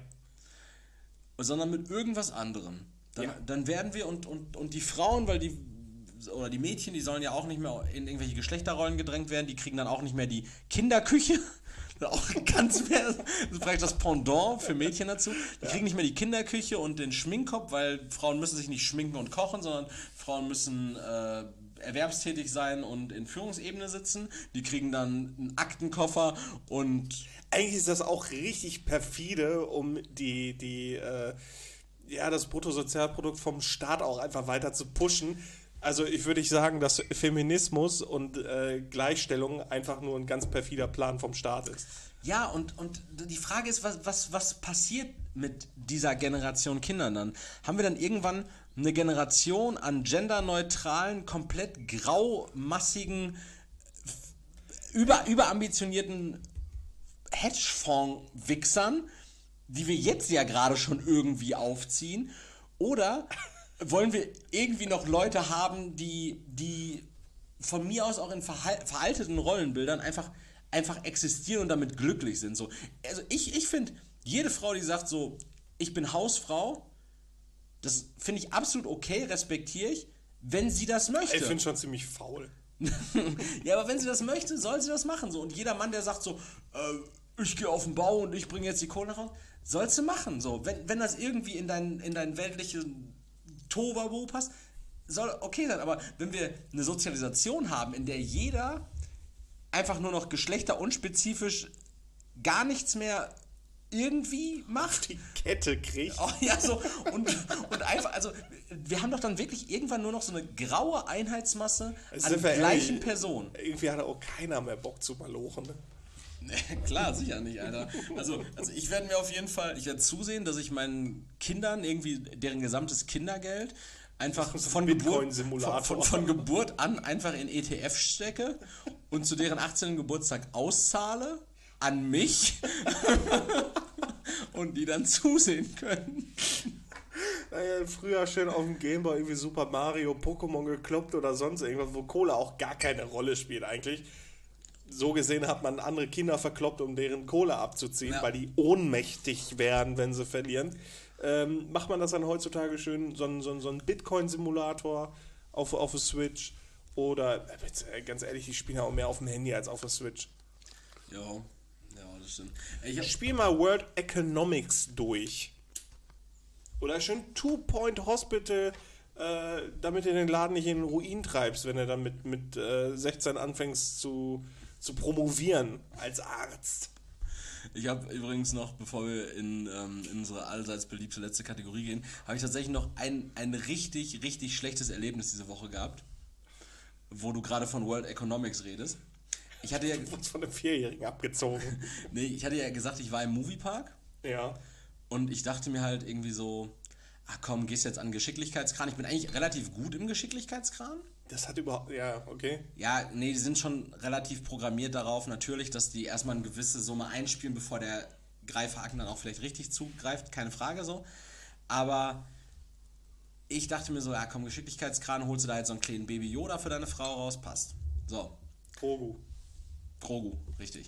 Sondern mit irgendwas anderem. Dann, ja. dann werden wir und, und, und die Frauen, weil die, oder die Mädchen, die sollen ja auch nicht mehr in irgendwelche Geschlechterrollen gedrängt werden, die kriegen dann auch nicht mehr die Kinderküche. Auch ganz mehr, das ist vielleicht das Pendant für Mädchen dazu. Die kriegen nicht mehr die Kinderküche und den Schminkkopf, weil Frauen müssen sich nicht schminken und kochen, sondern Frauen müssen äh, erwerbstätig sein und in Führungsebene sitzen. Die kriegen dann einen Aktenkoffer und... Eigentlich ist das auch richtig perfide, um die, die, äh, ja, das Bruttosozialprodukt vom Staat auch einfach weiter zu pushen. Also ich würde nicht sagen, dass Feminismus und äh, Gleichstellung einfach nur ein ganz perfider Plan vom Staat ist. Ja, und, und die Frage ist, was, was, was passiert mit dieser Generation Kindern dann? Haben wir dann irgendwann eine Generation an genderneutralen, komplett graumassigen, über, überambitionierten Hedgefonds-Wichsern, die wir jetzt ja gerade schon irgendwie aufziehen? Oder wollen wir irgendwie noch Leute haben, die, die von mir aus auch in verhal- veralteten Rollenbildern einfach, einfach existieren und damit glücklich sind? So, also ich, ich finde, jede Frau, die sagt so, ich bin Hausfrau, das finde ich absolut okay, respektiere ich, wenn sie das möchte. Ich finde schon ziemlich faul. Ja, aber wenn sie das möchte, soll sie das machen. So. Und jeder Mann, der sagt so, äh, ich gehe auf den Bau und ich bringe jetzt die Kohle nach Hause, sollst du machen. So. Wenn, wenn das irgendwie in dein, in dein weltlichen Tohuwabohu passt, soll okay sein, aber wenn wir eine Sozialisation haben, in der jeder einfach nur noch geschlechterunspezifisch gar nichts mehr irgendwie macht. Die Kette kriegt. Oh, ja, so, und, und einfach, also, wir haben doch dann wirklich irgendwann nur noch so eine graue Einheitsmasse an gleichen Personen. Irgendwie hat auch keiner mehr Bock zu malochen. Ne? Nee, klar, sicher nicht, Alter. Also, also ich werde mir auf jeden Fall, ich werde zusehen, dass ich meinen Kindern irgendwie deren gesamtes Kindergeld einfach von Geburt, von, von, von Geburt an einfach in E T F stecke und zu deren achtzehnten Geburtstag auszahle an mich und die dann zusehen können. Naja, früher schön auf dem Gameboy irgendwie Super Mario, Pokémon gekloppt oder sonst irgendwas, wo Cola auch gar keine Rolle spielt eigentlich. So gesehen hat man andere Kinder verkloppt, um deren Kohle abzuziehen, ja. weil die ohnmächtig werden, wenn sie verlieren. Ähm, macht man das dann heutzutage schön, so ein, so ein, so ein Bitcoin-Simulator auf, auf der Switch oder, äh, ganz ehrlich, die spielen ja auch mehr auf dem Handy als auf der Switch. Ja, ja, das stimmt. Ich hab Spiel mal World Economics durch. Oder schön Two-Point Hospital, äh, damit du den Laden nicht in den Ruin treibst, wenn du dann mit, mit äh, sechzehn anfängst zu... zu promovieren als Arzt. Ich habe übrigens noch, bevor wir in, ähm, in unsere allseits beliebte letzte Kategorie gehen, habe ich tatsächlich noch ein, ein richtig, richtig schlechtes Erlebnis diese Woche gehabt, wo du gerade von World Economics redest. Ich hatte ja... Du wurdest von einem Vierjährigen abgezogen. Nee, ich hatte ja gesagt, ich war im Moviepark. Ja. Und ich dachte mir halt irgendwie so, ach komm, gehst jetzt an Geschicklichkeitskran. Ich bin eigentlich relativ gut im Geschicklichkeitskran. Das hat überhaupt, ja, okay. Ja, nee, die sind schon relativ programmiert darauf, natürlich, dass die erstmal eine gewisse Summe einspielen, bevor der Greifhaken dann auch vielleicht richtig zugreift, keine Frage so. Aber ich dachte mir so, ja komm, Geschicklichkeitskran, holst du da jetzt so einen kleinen Baby Yoda für deine Frau raus, passt. So. Grogu. Grogu, richtig.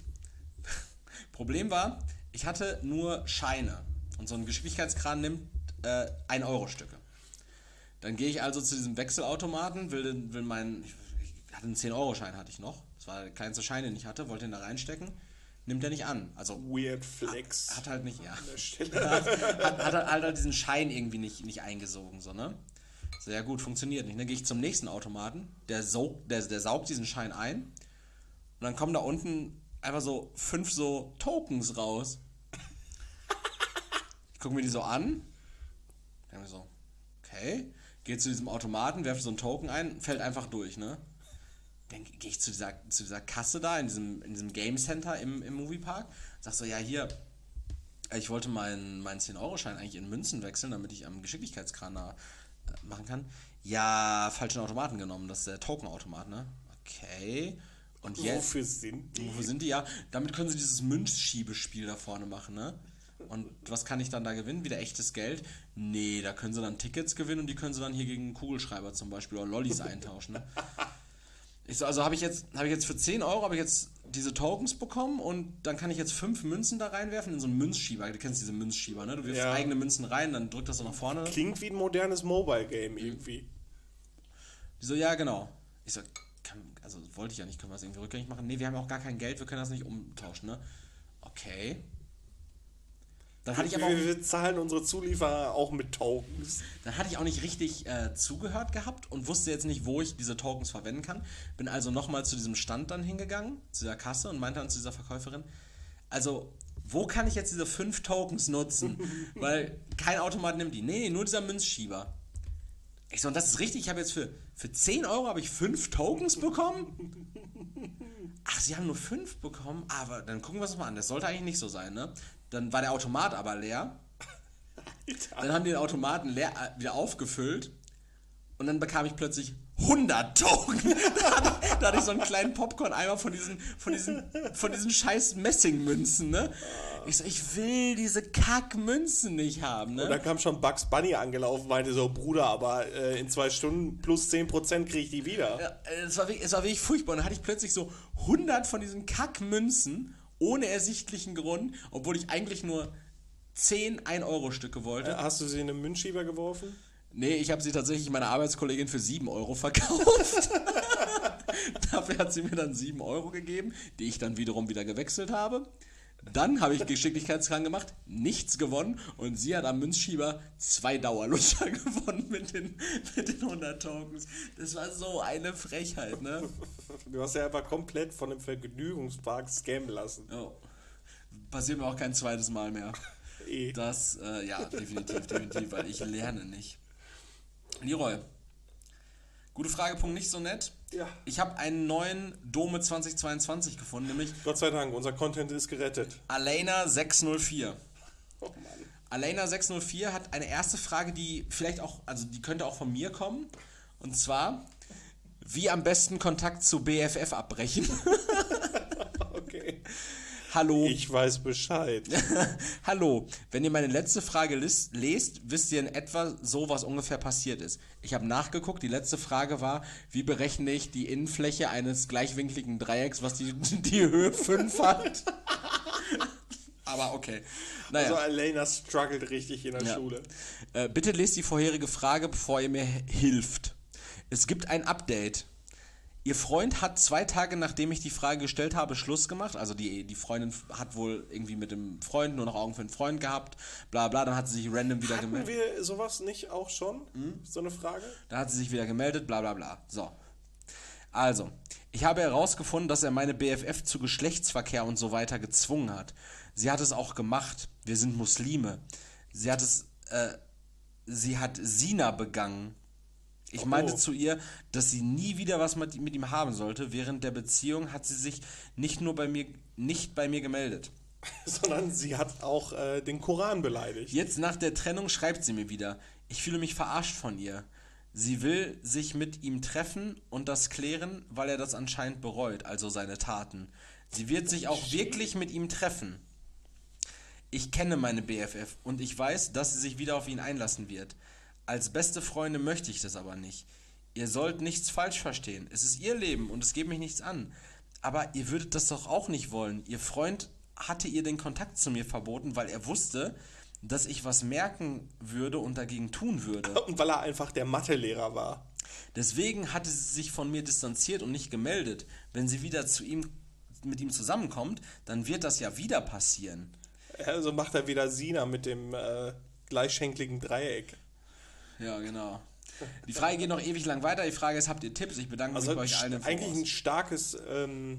Problem war, ich hatte nur Scheine und so ein Geschicklichkeitskran nimmt äh, ein Euro Stücke. Dann gehe ich also zu diesem Wechselautomaten, will, will meinen, ich hatte einen zehn Euro Schein hatte ich noch, das war der kleinste Schein, den ich hatte, wollte ihn da reinstecken, nimmt er nicht an. Also Weird Flex. Hat, hat halt nicht, ja. hat, hat, hat halt, halt diesen Schein irgendwie nicht, nicht eingesogen, so, ne? So, ja gut, funktioniert nicht. Dann gehe ich zum nächsten Automaten, der, saugt, der, der saugt diesen Schein ein und dann kommen da unten einfach so fünf so Tokens raus. Ich gucke mir die so an, denke mir so, okay, gehe zu diesem Automaten, werfe so einen Token ein, fällt einfach durch, ne? Dann gehe ich zu dieser, zu dieser Kasse da, in diesem, in diesem Game Center im, im Moviepark, sag so, ja hier, ich wollte meinen, meinen zehn Euro Schein eigentlich in Münzen wechseln, damit ich am Geschicklichkeitskran da äh, machen kann. Ja, falschen Automaten genommen, das ist der Token-Automat, ne? Okay. Und jetzt, wofür sind die? Wofür sind die? Ja, damit können sie dieses Münzschiebespiel da vorne machen, ne? Und was kann ich dann da gewinnen? Wieder echtes Geld? Nee, da können sie dann Tickets gewinnen und die können sie dann hier gegen Kugelschreiber zum Beispiel oder Lollis eintauschen. Ne? Ich so, also habe ich jetzt habe ich jetzt für zehn Euro habe ich jetzt diese Tokens bekommen und dann kann ich jetzt fünf Münzen da reinwerfen in so einen Münzschieber. Du kennst diese Münzschieber, ne? Du wirfst ja. eigene Münzen rein, dann drückt das so nach vorne. Klingt wie ein modernes Mobile-Game irgendwie. Die so, ja genau. Ich so, kann, also wollte ich ja nicht, können wir das irgendwie rückgängig machen? Nee, wir haben auch gar kein Geld, wir können das nicht umtauschen, ne? Okay. Dann hatte ich aber auch, wir zahlen unsere Zulieferer auch mit Tokens. Dann hatte ich auch nicht richtig äh, zugehört gehabt und wusste jetzt nicht, wo ich diese Tokens verwenden kann. Bin also nochmal zu diesem Stand dann hingegangen, zu der Kasse und meinte dann zu dieser Verkäuferin, also, wo kann ich jetzt diese fünf Tokens nutzen? Weil kein Automat nimmt die. Nee, nee, nur dieser Münzschieber. Ich so, und das ist richtig, ich habe jetzt für, für zehn Euro habe ich fünf Tokens bekommen? Ach, sie haben nur fünf bekommen? Aber dann gucken wir uns mal an, das sollte eigentlich nicht so sein, ne? Dann war der Automat aber leer. Dann haben die den Automaten leer, äh, wieder aufgefüllt. Und dann bekam ich plötzlich hundert Token. Da hatte, da hatte ich so einen kleinen Popcorn-Eimer von diesen, von diesen, von diesen scheiß Messingmünzen, ne? Ich so, ich will diese Kackmünzen nicht haben, ne? Und dann kam schon Bugs Bunny angelaufen, meinte so, Bruder, aber äh, in zwei Stunden plus zehn Prozent kriege ich die wieder. Ja, es war, es war wirklich furchtbar. Und dann hatte ich plötzlich so hundert von diesen Kackmünzen ohne ersichtlichen Grund, obwohl ich eigentlich nur zehn ein Euro Stücke wollte. Äh, hast du sie in einen Münzschieber geworfen? Nee, ich habe sie tatsächlich meiner Arbeitskollegin für sieben Euro verkauft. Dafür hat sie mir dann sieben Euro gegeben, die ich dann wiederum wieder gewechselt habe. Dann habe ich Geschicklichkeitskran gemacht, nichts gewonnen und sie hat am Münzschieber zwei Dauerlutscher gewonnen mit den, mit den hundert Tokens. Das war so eine Frechheit, ne? Du hast ja einfach komplett von dem Vergnügungspark scammen lassen. Oh. Passiert mir auch kein zweites Mal mehr. Eh. Das, äh, ja, definitiv, definitiv, weil ich lerne nicht. Leroy, gute Frage, Punkt nicht so nett. Ja. Ich habe einen neuen Dome zweitausendzweiundzwanzig gefunden, nämlich Gott sei Dank, unser Content ist gerettet. Alena sechs null vier. Oh Mann. Alena sechs null vier hat eine erste Frage, die vielleicht auch, also die könnte auch von mir kommen. Und zwar, wie am besten Kontakt zu B F F abbrechen? Okay. Hallo. Ich weiß Bescheid. Hallo, wenn ihr meine letzte Frage lis- lest, wisst ihr in etwa so, was ungefähr passiert ist. Ich habe nachgeguckt, die letzte Frage war, wie berechne ich die Innenfläche eines gleichwinkligen Dreiecks, was die, die Höhe fünf hat? Aber okay. Naja. Also Alena struggelt richtig in der Ja. Schule. Äh, bitte lest die vorherige Frage, bevor ihr mir hilft. Es gibt ein Update. Ihr Freund hat zwei Tage, nachdem ich die Frage gestellt habe, Schluss gemacht. Also die, die Freundin hat wohl irgendwie mit dem Freund nur noch Augen für den Freund gehabt. Bla bla, dann hat sie sich random wieder Hatten gemeldet. wir sowas nicht auch schon? So eine Frage? Dann hat sie sich wieder gemeldet, bla bla bla. So. Also, ich habe herausgefunden, dass er meine B F F zu Geschlechtsverkehr und so weiter gezwungen hat. Sie hat es auch gemacht. Wir sind Muslime. Sie hat es, äh, sie hat Zina begangen. Ich Oh. meinte zu ihr, dass sie nie wieder was mit, mit ihm haben sollte. Während der Beziehung hat sie sich nicht nur bei mir, nicht bei mir gemeldet. Sondern sie hat auch äh, den Koran beleidigt. Jetzt nach der Trennung schreibt sie mir wieder. Ich fühle mich verarscht von ihr. Sie will sich mit ihm treffen und das klären, weil er das anscheinend bereut, also seine Taten. Sie wird sich auch wirklich mit ihm treffen. Ich kenne meine B F F und ich weiß, dass sie sich wieder auf ihn einlassen wird. Als beste Freunde möchte ich das aber nicht. Ihr sollt nichts falsch verstehen. Es ist ihr Leben und es geht mich nichts an. Aber ihr würdet das doch auch nicht wollen. Ihr Freund hatte ihr den Kontakt zu mir verboten, weil er wusste, dass ich was merken würde und dagegen tun würde. Und weil er einfach der Mathelehrer war. Deswegen hatte sie sich von mir distanziert und nicht gemeldet. Wenn sie wieder zu ihm, mit ihm zusammenkommt, dann wird das ja wieder passieren. Also macht er wieder Sina mit dem äh, gleichschenkligen Dreieck. Ja, genau. Die Frage geht noch ewig lang weiter. Die Frage ist, habt ihr Tipps? Ich bedanke Also mich bei euch allen im eigentlich Voraus. ein starkes, ähm,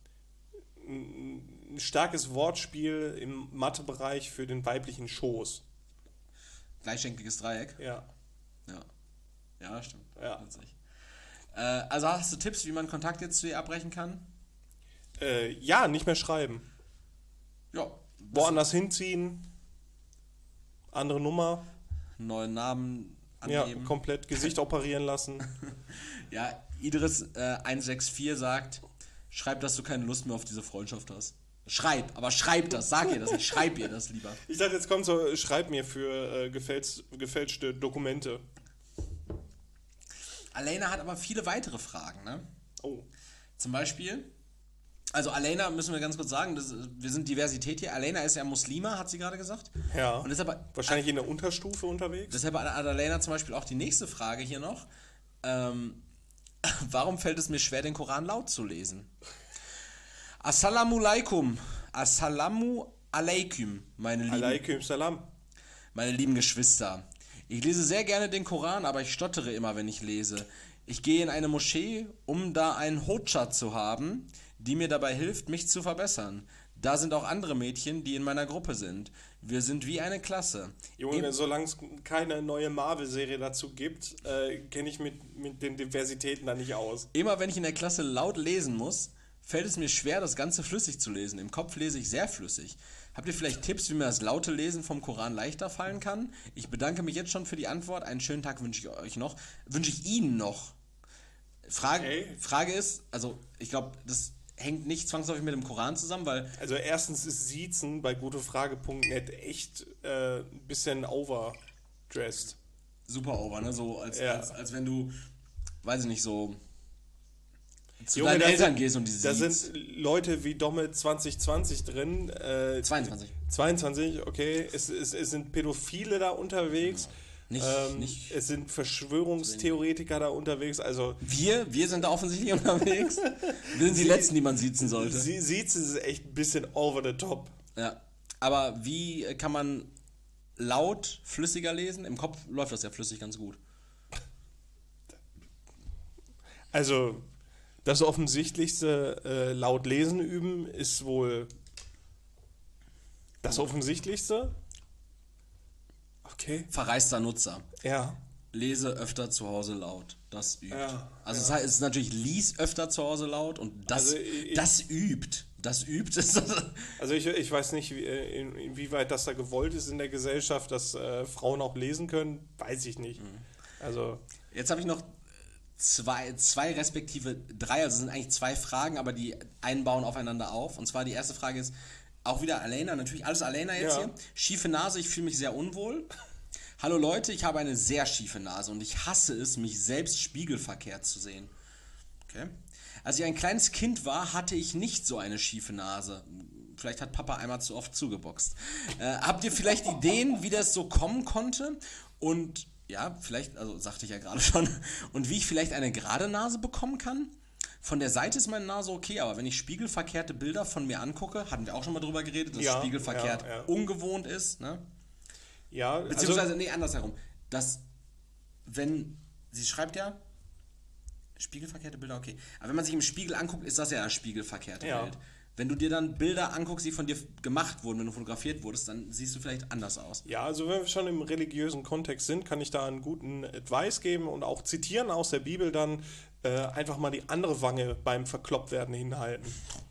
ein starkes Wortspiel im Mathebereich für den weiblichen Schoß. Gleichschenkliges Dreieck. Ja. Ja. Ja, stimmt. Ja. Witzig. Äh, also hast du Tipps, wie man Kontakt jetzt zu ihr abbrechen kann? Äh, ja, nicht mehr schreiben. Ja. Woanders hinziehen. Andere Nummer. Neuen Namen Ja, angeben. komplett Gesicht operieren lassen. Ja, Idris äh, eins sechs vier sagt, schreib, dass du keine Lust mehr auf diese Freundschaft hast. Schreib, aber schreib das, sag ihr das nicht, schreib ihr das lieber. Ich dachte, jetzt kommt so, schreib mir für äh, gefälscht, gefälschte Dokumente. Alena hat aber viele weitere Fragen, ne? Oh. Zum Beispiel, also Alena, müssen wir ganz kurz sagen, das, wir sind Diversität hier. Alena ist ja Muslima, hat sie gerade gesagt. Ja. Und deshalb, Wahrscheinlich in der Unterstufe unterwegs. deshalb hat Alena zum Beispiel auch die nächste Frage hier noch. Ähm, warum fällt es mir schwer, den Koran laut zu lesen? Assalamu alaikum. Assalamu alaikum, meine lieben, Alaikum salam. meine lieben Geschwister. Ich lese sehr gerne den Koran, aber ich stottere immer, wenn ich lese. Ich gehe in eine Moschee, um da einen Hodscha zu haben, die mir dabei hilft, mich zu verbessern. Da sind auch andere Mädchen, die in meiner Gruppe sind. Wir sind wie eine Klasse. Junge, solange es keine neue Marvel-Serie dazu gibt, äh, kenne ich mit, mit den Diversitäten da nicht aus. Immer wenn ich in der Klasse laut lesen muss, fällt es mir schwer, das Ganze flüssig zu lesen. Im Kopf lese ich sehr flüssig. Habt ihr vielleicht Tipps, wie mir das laute Lesen vom Koran leichter fallen kann? Ich bedanke mich jetzt schon für die Antwort. Einen schönen Tag wünsche ich euch noch. Wünsche ich Ihnen noch. Frage, Okay. Frage ist, also ich glaube, das hängt nicht zwangsläufig mit dem Koran zusammen, weil Also erstens ist Siezen bei gutefrage punkt net echt äh, ein bisschen overdressed. super over, ne? So als, Ja. als, als wenn du, weiß ich nicht, so zu Junge, deinen da Eltern sind- gehst und die Da siehst. sind Leute wie Domme zwanzig zwanzig drin. Äh, zweiundzwanzig. zweiundzwanzig, okay. Es, es, es sind Pädophile da unterwegs. Nicht, Ähm, nicht. es sind Verschwörungstheoretiker da unterwegs. Also Wir, wir sind da offensichtlich unterwegs. Wir sind die Letzten, die man siezen sollte. Sie, Siezen ist echt ein bisschen over the top. Ja. Aber wie kann man laut flüssiger lesen? Im Kopf läuft das ja flüssig ganz gut. Also, das Offensichtlichste äh, laut Lesen üben ist wohl das Offensichtlichste. Okay. Verreister Nutzer. Ja. Lese öfter zu Hause laut. Das übt. Ja, also ja. es heißt, es ist natürlich lies öfter zu Hause laut und das, Also ich- das übt. Das übt. Also ich, ich weiß nicht, wie, äh, in- inwieweit das da gewollt ist in der Gesellschaft, dass äh, Frauen auch lesen können, weiß ich nicht. Also, Jetzt habe ich noch zwei, zwei respektive drei, also es sind eigentlich zwei Fragen, aber die einbauen aufeinander auf. Und zwar die erste Frage ist, auch wieder Alena, natürlich alles Alena jetzt Ja. hier. Schiefe Nase, ich fühle mich sehr unwohl. Hallo Leute, ich habe eine sehr schiefe Nase und ich hasse es, mich selbst spiegelverkehrt zu sehen. Okay. Als ich ein kleines Kind war, hatte ich nicht so eine schiefe Nase. Vielleicht hat Papa einmal zu oft zugeboxt. Äh, habt ihr vielleicht Ideen, wie das so kommen konnte? Und ja, vielleicht, also sagte ich ja gerade schon, und wie ich vielleicht eine gerade Nase bekommen kann? Von der Seite ist meine Nase okay, aber wenn ich spiegelverkehrte Bilder von mir angucke, hatten wir auch schon mal drüber geredet, dass Ja, spiegelverkehrt ja, ja. ungewohnt ist, ne? ja, Beziehungsweise, also, nee, andersherum. Dass, wenn, sie schreibt ja, spiegelverkehrte Bilder, okay. Aber wenn man sich im Spiegel anguckt, ist das ja eine spiegelverkehrte Ja. Bild. Wenn du dir dann Bilder anguckst, die von dir gemacht wurden, wenn du fotografiert wurdest, dann siehst du vielleicht anders aus. ja, also wenn wir schon im religiösen Kontext sind, kann ich da einen guten Advice geben und auch zitieren aus der Bibel dann äh, einfach mal die andere Wange beim Verklopptwerden hinhalten.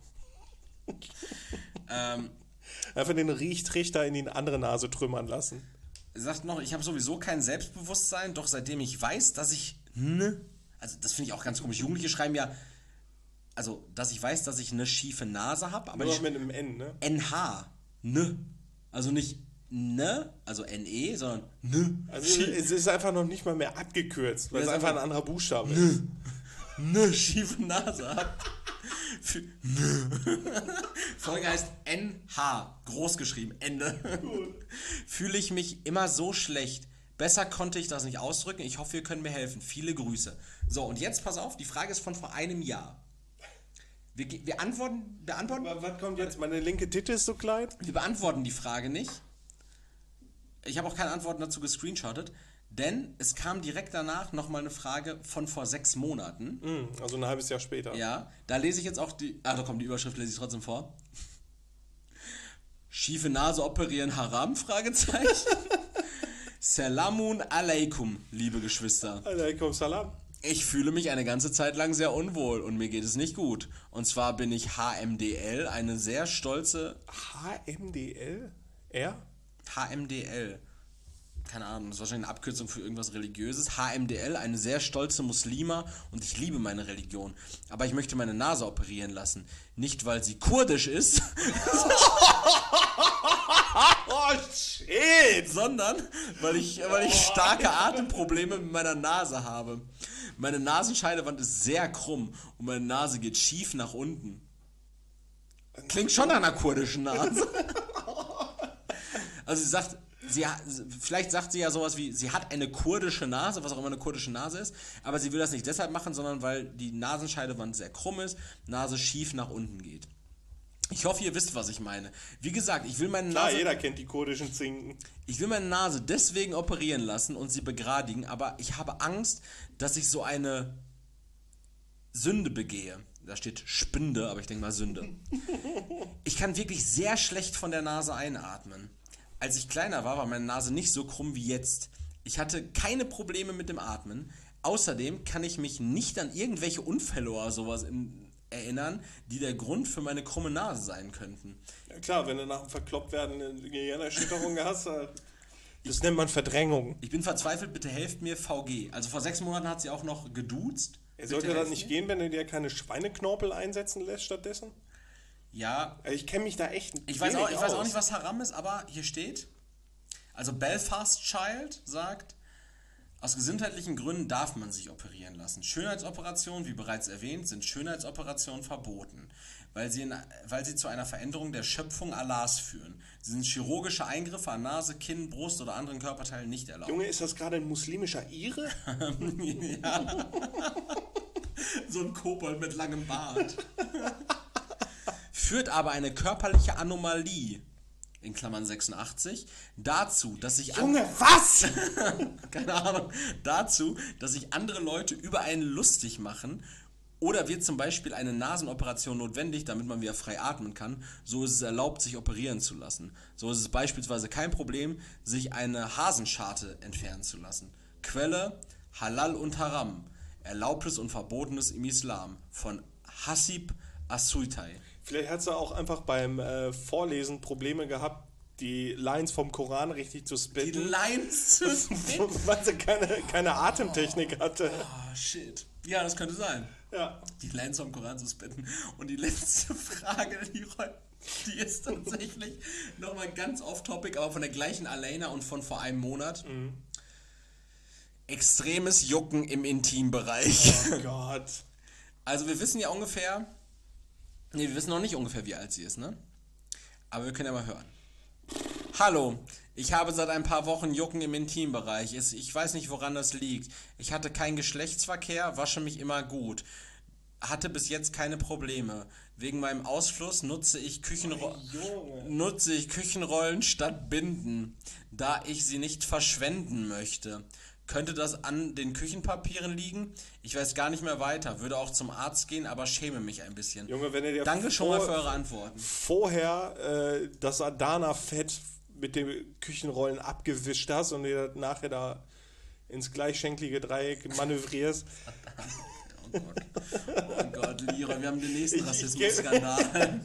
Ähm, Einfach den Riechtrichter in die andere Nase trümmern lassen. sagt noch, ich habe sowieso kein Selbstbewusstsein, doch seitdem ich weiß, dass ich ne, also das finde ich auch ganz komisch. Jugendliche schreiben ja, also dass ich weiß, dass ich eine schiefe Nase habe, aber Nur die noch mit einem N, ne? N H, ne, also nicht ne, also N E, sondern ne, Also es ist einfach noch nicht mal mehr abgekürzt, weil Ja, es ist einfach ein einfach- anderer Buchstabe ist. ne schiefe Nase habe. Für- ne. Folge heißt N H, groß geschrieben, Ende. Fühle ich mich immer so schlecht. Besser konnte ich das nicht ausdrücken. Ich hoffe, ihr könnt mir helfen. Viele Grüße. So, und jetzt pass auf, die Frage ist von vor einem Jahr. Wir, ge- wir antworten, beantworten, Was kommt jetzt? Meine linke Titte ist so klein? wir beantworten die Frage nicht. Ich habe auch keine Antworten dazu gescreenshottet, denn es kam direkt danach nochmal eine Frage von vor sechs Monaten. Hm, also ein halbes Jahr später. Ja, da lese ich jetzt auch die. Ah, da kommt die Überschrift, lese ich trotzdem vor. Schiefe Nase operieren Haram? Fragezeichen. Salamun alaikum, liebe Geschwister. Alaikum salam. Ich fühle mich eine ganze Zeit lang sehr unwohl und mir geht es nicht gut. Und zwar bin ich H M D L, eine sehr stolze H M D L? R? H M D L. Keine Ahnung, das ist wahrscheinlich eine Abkürzung für irgendwas Religiöses. H M D L, eine sehr stolze Muslima und ich liebe meine Religion. Aber ich möchte meine Nase operieren lassen. Nicht, weil sie kurdisch ist, Oh shit! sondern weil ich, weil ich starke Atemprobleme mit meiner Nase habe. Meine Nasenscheidewand ist sehr krumm und meine Nase geht schief nach unten. Klingt schon nach einer kurdischen Nase. Also sie sagt, sie hat, vielleicht sagt sie ja sowas wie, sie hat eine kurdische Nase, was auch immer eine kurdische Nase ist, aber sie will das nicht deshalb machen, sondern weil die Nasenscheidewand sehr krumm ist, Nase schief nach unten geht. Ich hoffe, ihr wisst, was ich meine. Wie gesagt, ich will meine Klar, Nase, jeder kennt die kurdischen Zinken. ich will meine Nase deswegen operieren lassen und sie begradigen, aber ich habe Angst, dass ich so eine Sünde begehe. Da steht Spinde, aber ich denke mal Sünde. Ich kann wirklich sehr schlecht von der Nase einatmen. Als ich kleiner war, war meine Nase nicht so krumm wie jetzt. Ich hatte keine Probleme mit dem Atmen. Außerdem kann ich mich nicht an irgendwelche Unfälle oder sowas in, erinnern, die der Grund für meine krumme Nase sein könnten. Ja, klar, wenn du nach dem Verklopptwerden eine Gehirnerschütterung hast, äh, das nennt man Verdrängung. Ich bin verzweifelt, bitte helft mir, V G. Also vor sechs Monaten hat sie auch noch geduzt. Er sollte Bitte das helft nicht mir. gehen, wenn du dir keine Schweineknorpel einsetzen lässt stattdessen? Ja, Also ich kenne mich da echt ich weiß, auch, wenig ich weiß aus. auch nicht, was Haram ist, aber hier steht, also Belfast Child sagt, aus gesundheitlichen Gründen darf man sich operieren lassen. Schönheitsoperationen, wie bereits erwähnt, sind Schönheitsoperationen verboten, weil sie, in, weil sie zu einer Veränderung der Schöpfung Allahs führen. Sie sind chirurgische Eingriffe an Nase, Kinn, Brust oder anderen Körperteilen nicht erlaubt. Junge, ist das gerade ein muslimischer Ire? Ja. So ein Kobold mit langem Bart. Führt aber eine körperliche Anomalie. in Klammern sechsundachtzig, dazu, dass sich... Junge, was? Keine Ahnung. Dazu, dass sich andere Leute über einen lustig machen oder wird zum Beispiel eine Nasenoperation notwendig, damit man wieder frei atmen kann, so ist es erlaubt, sich operieren zu lassen. So ist es beispielsweise kein Problem, sich eine Hasenscharte entfernen zu lassen. Quelle: Halal und Haram. Erlaubtes und Verbotenes im Islam. Von Hasib As-Suitai. Vielleicht hat sie auch einfach beim äh, Vorlesen Probleme gehabt, die Lines vom Koran richtig zu Die spitten. Lines zu spitten? Weil sie keine, keine Atemtechnik hatte. Oh, shit. Ja, das könnte sein. Ja. Die Lines vom Koran zu spitten. Und die letzte Frage, die, die ist tatsächlich nochmal ganz off-topic, aber von der gleichen Alena und von vor einem Monat. Mhm. Extremes Jucken im Intimbereich. Oh Gott. Also wir wissen ja ungefähr... Ne, wir wissen noch nicht ungefähr, wie alt sie ist, ne? Aber wir können ja mal hören. Hallo, ich habe seit ein paar Wochen Jucken im Intimbereich. Ich weiß nicht, woran das liegt. Ich hatte keinen Geschlechtsverkehr, wasche mich immer gut. Hatte bis jetzt keine Probleme. Wegen meinem Ausfluss nutze ich, Küchenro- Oh, nutze ich Küchenrollen statt Binden, da ich sie nicht verschwenden möchte. Könnte das an den Küchenpapieren liegen? Ich weiß gar nicht mehr weiter. Würde auch zum Arzt gehen, aber schäme mich ein bisschen. Junge, wenn ihr dir Danke schon vor, mal für eure Antworten. vorher äh, das Adana-Fett mit den Küchenrollen abgewischt hast und dir das nachher da ins gleichschenklige Dreieck manövrierst. Oh Gott, oh Gott, Lira, wir haben den nächsten Ich- ich Rassismus-Skandal.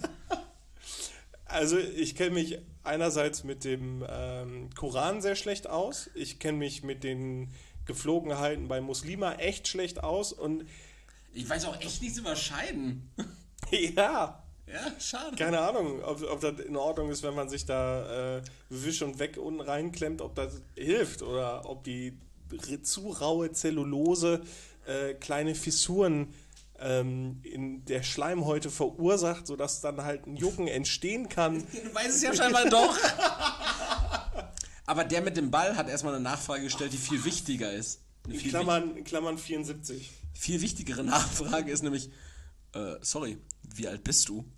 Also ich kenne mich einerseits mit dem ähm, Koran sehr schlecht aus. Ich kenne mich mit den Geflogenheiten bei Muslima echt schlecht aus. Und Ich weiß auch echt nichts über Scheiden. ja, Ja, schade. keine Ahnung, ob, ob das in Ordnung ist, wenn man sich da äh, wisch und weg unten reinklemmt, ob das hilft oder ob die zu raue Zellulose äh, kleine Fissuren ähm, in der Schleimhäute verursacht, sodass dann halt ein Jucken entstehen kann. Du weißt es ja scheinbar doch. Aber der mit dem Ball hat erstmal eine Nachfrage gestellt, die viel wichtiger ist. Eine In viel, Klammern, in Klammern vierundsiebzig. wich- viel wichtigere Nachfrage ist nämlich, äh, sorry, wie alt bist du?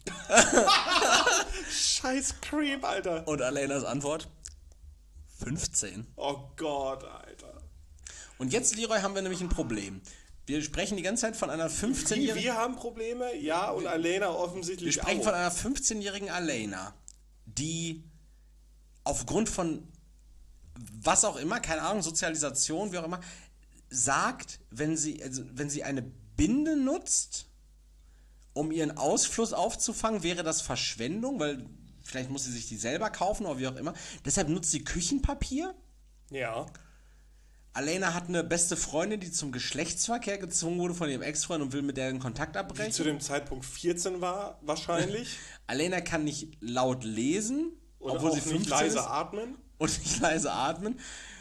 Scheiß Creep, Alter. Und Alenas Antwort, fünfzehn. Oh Gott, Alter. Und jetzt, Leroy, haben wir nämlich ein Problem. Wir sprechen die ganze Zeit von einer Wie, fünfzehnjährigen... wir haben Probleme, ja, und Alena Wir offensichtlich sprechen auch. von einer fünfzehnjährigen Alena, die aufgrund von was auch immer, keine Ahnung, Sozialisation, wie auch immer, sagt, wenn sie, also wenn sie eine Binde nutzt, um ihren Ausfluss aufzufangen, wäre das Verschwendung, weil vielleicht muss sie sich die selber kaufen oder wie auch immer. Deshalb nutzt sie Küchenpapier. Ja. Alena hat eine beste Freundin, die zum Geschlechtsverkehr gezwungen wurde von ihrem Ex-Freund und will mit der den Kontakt Die abbrechen. zu dem Zeitpunkt vierzehn war, wahrscheinlich. Alena kann nicht laut lesen, Und obwohl auch sie nicht fünfzehn leise ist, atmen. und nicht leise atmen.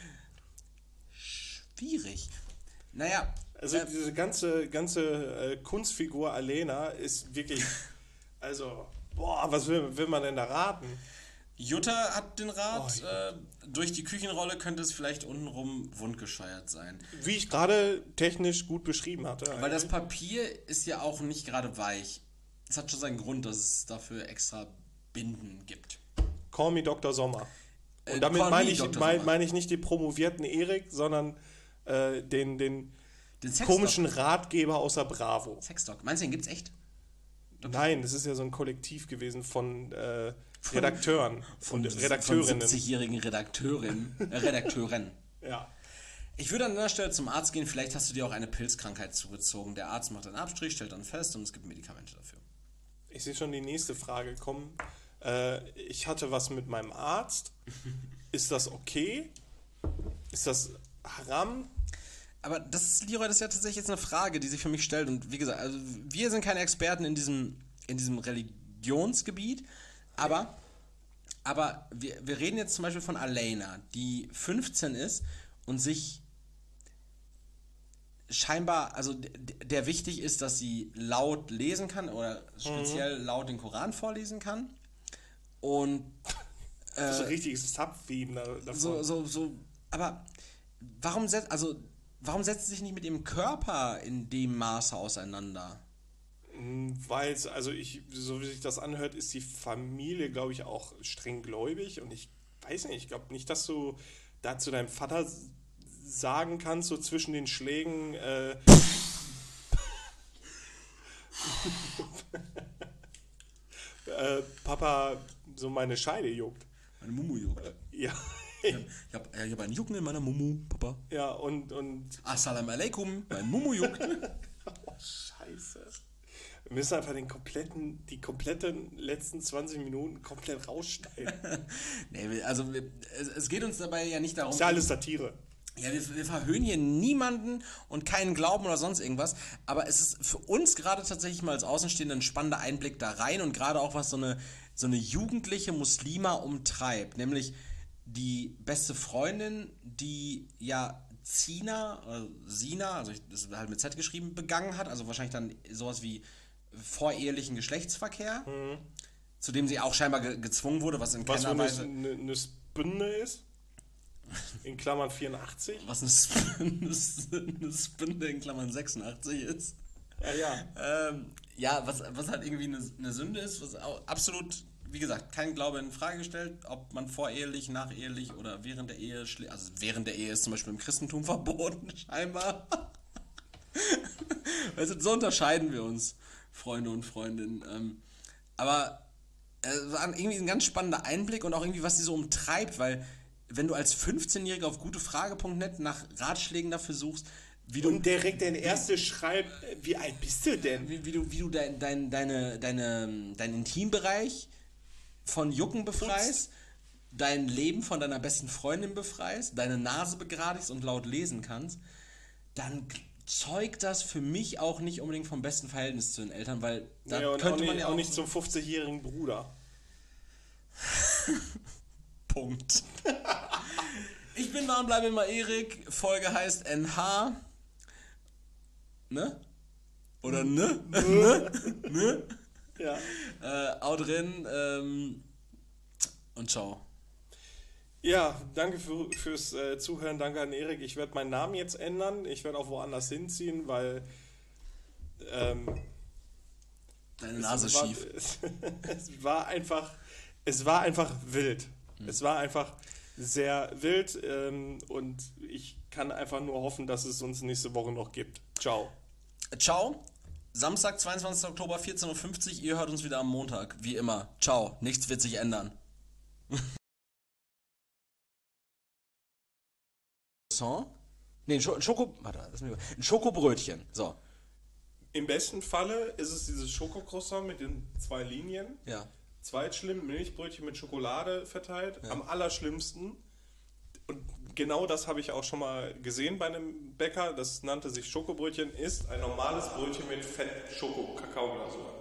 Schwierig. Naja, Also äh, diese ganze, ganze äh, Kunstfigur Alena ist wirklich, also, boah, was will, will man denn da raten? Jutta hat den Rat, Oh, äh, durch die Küchenrolle könnte es vielleicht untenrum wundgescheuert sein. Wie ich gerade technisch gut beschrieben hatte. Weil das eigentlich. Papier ist ja auch nicht gerade weich. Es hat schon seinen Grund, dass es dafür extra Binden gibt. Call me Doktor Sommer. Und Äh, damit call meine me ich, Doktor mein, Sommer. meine ich nicht den promovierten Erik, sondern äh, den, den Den Sexdoc. komischen Ratgeber aus der Bravo. Sexdoc. Meinst du, den gibt's echt? Nein, das ist ja so ein Kollektiv gewesen von äh, Redakteuren Von, und von Redakteurinnen. siebzigjährigen Redakteurin, äh, Redakteuren. Ja. Ich würde an der Stelle zum Arzt gehen, vielleicht hast du dir auch eine Pilzkrankheit zugezogen. Der Arzt macht einen Abstrich, stellt dann fest und es gibt Medikamente dafür. Ich sehe schon die nächste Frage kommen. Äh, ich hatte was mit meinem Arzt. Ist das okay? Ist das haram? Aber das ist, Leroy, das ist ja tatsächlich jetzt eine Frage, die sich für mich stellt. Und wie gesagt, also wir sind keine Experten in diesem, in diesem Religionsgebiet, aber, aber wir, wir reden jetzt zum Beispiel von Alena, die fünfzehn ist und sich scheinbar, also d- der wichtig ist, dass sie laut lesen kann oder speziell laut den Koran vorlesen kann. Und Das ist äh, ein richtiges Subtheme da- davon. so, so, so, aber warum setzt, also, warum setzt sie sich nicht mit ihrem Körper in dem Maße auseinander? Weil, es- also ich, so wie sich das anhört, ist die Familie, glaube ich, auch streng gläubig und ich weiß nicht, ich glaube nicht, dass du da zu deinem Vater s- sagen kannst, so zwischen den Schlägen, äh, äh, Papa, so meine Scheide juckt. Meine Mumu juckt. Ja, Ich habe ich hab einen Jucken in meiner Mumu, Papa. ja, und, und, Assalamu alaikum, mein Mumu juckt. oh, scheiße. Wir müssen einfach den kompletten, die kompletten letzten zwanzig Minuten komplett rausschneiden. Nee, wir- also wir, es, es geht uns dabei ja nicht darum... Ist ja alles Satire. Ja, wir, wir verhöhnen hier niemanden und keinen Glauben oder sonst irgendwas, aber es ist für uns gerade tatsächlich mal als Außenstehender ein spannender Einblick da rein und gerade auch, was so eine, so eine jugendliche Muslima umtreibt, nämlich die beste Freundin, die ja Zina, oder Sina, also ich, das ist halt mit Z geschrieben, begangen hat, also wahrscheinlich dann sowas wie vorehelichen Geschlechtsverkehr, zu dem sie auch scheinbar ge gezwungen wurde, was in Was keiner für Weise... eine, eine, eine Spinne ist. In Klammern vierundachtzig. Was eine, Sp eine, eine Spinde in Klammern sechsundachtzig ist. Ja, ja. Ähm, ja, was, was halt irgendwie eine, eine Sünde ist, was auch absolut, wie gesagt, kein Glaube in Frage gestellt, ob man vorehelich, nachehelich oder während der Ehe, schlä- also während der Ehe ist zum Beispiel im Christentum verboten, scheinbar. Also so unterscheiden wir uns, Freunde und Freundinnen. Ähm, aber es war irgendwie ein ganz spannender Einblick und auch irgendwie, was sie so umtreibt, weil wenn du als fünfzehnjähriger auf gutefrage punkt net nach Ratschlägen dafür suchst, wie du, Und direkt der erste schreibt, wie alt bist du denn? wie, wie du, wie du dein, dein, deine, deine, deinen Intimbereich von Jucken befreist, dein Leben von deiner besten Freundin befreist, deine Nase begradigst und laut lesen kannst, dann zeugt das für mich auch nicht unbedingt vom besten Verhältnis zu den Eltern, weil da Ja, und könnte auch, man nicht, ja auch auch nicht zum fünfzigjährigen Bruder. Punkt. Ich bin da und bleibe immer Erik. Folge heißt N H. Ne? Oder ne? ne? ne? Ja. Äh, haut drin ähm, und ciao. Ja, danke für, fürs äh, Zuhören, danke an Erik. Ich werde meinen Namen jetzt ändern. Ich werde auch woanders hinziehen, weil ähm, Deine Nase es ist war, schief. Es, es war einfach, es war einfach wild. Es war einfach sehr wild ähm, und ich kann einfach nur hoffen, dass es uns nächste Woche noch gibt. Ciao. Ciao. Samstag, zweiundzwanzigster Oktober, vierzehn Uhr fünfzig. Ihr hört uns wieder am Montag. Wie immer. Ciao. Nichts wird sich ändern. So? Nee, ein, Scho ein Schoko... Warte, lass mich mal. Ein Schokobrötchen. So. Im besten Falle ist es dieses Schokocroissant mit den zwei Linien. Ja. Zweitschlimm, Milchbrötchen mit Schokolade verteilt. Am allerschlimmsten. Und genau das habe ich auch schon mal gesehen bei einem Bäcker. Das nannte sich Schokobrötchen, ist ein normales Brötchen mit Fett Schoko-Kakaoglasur.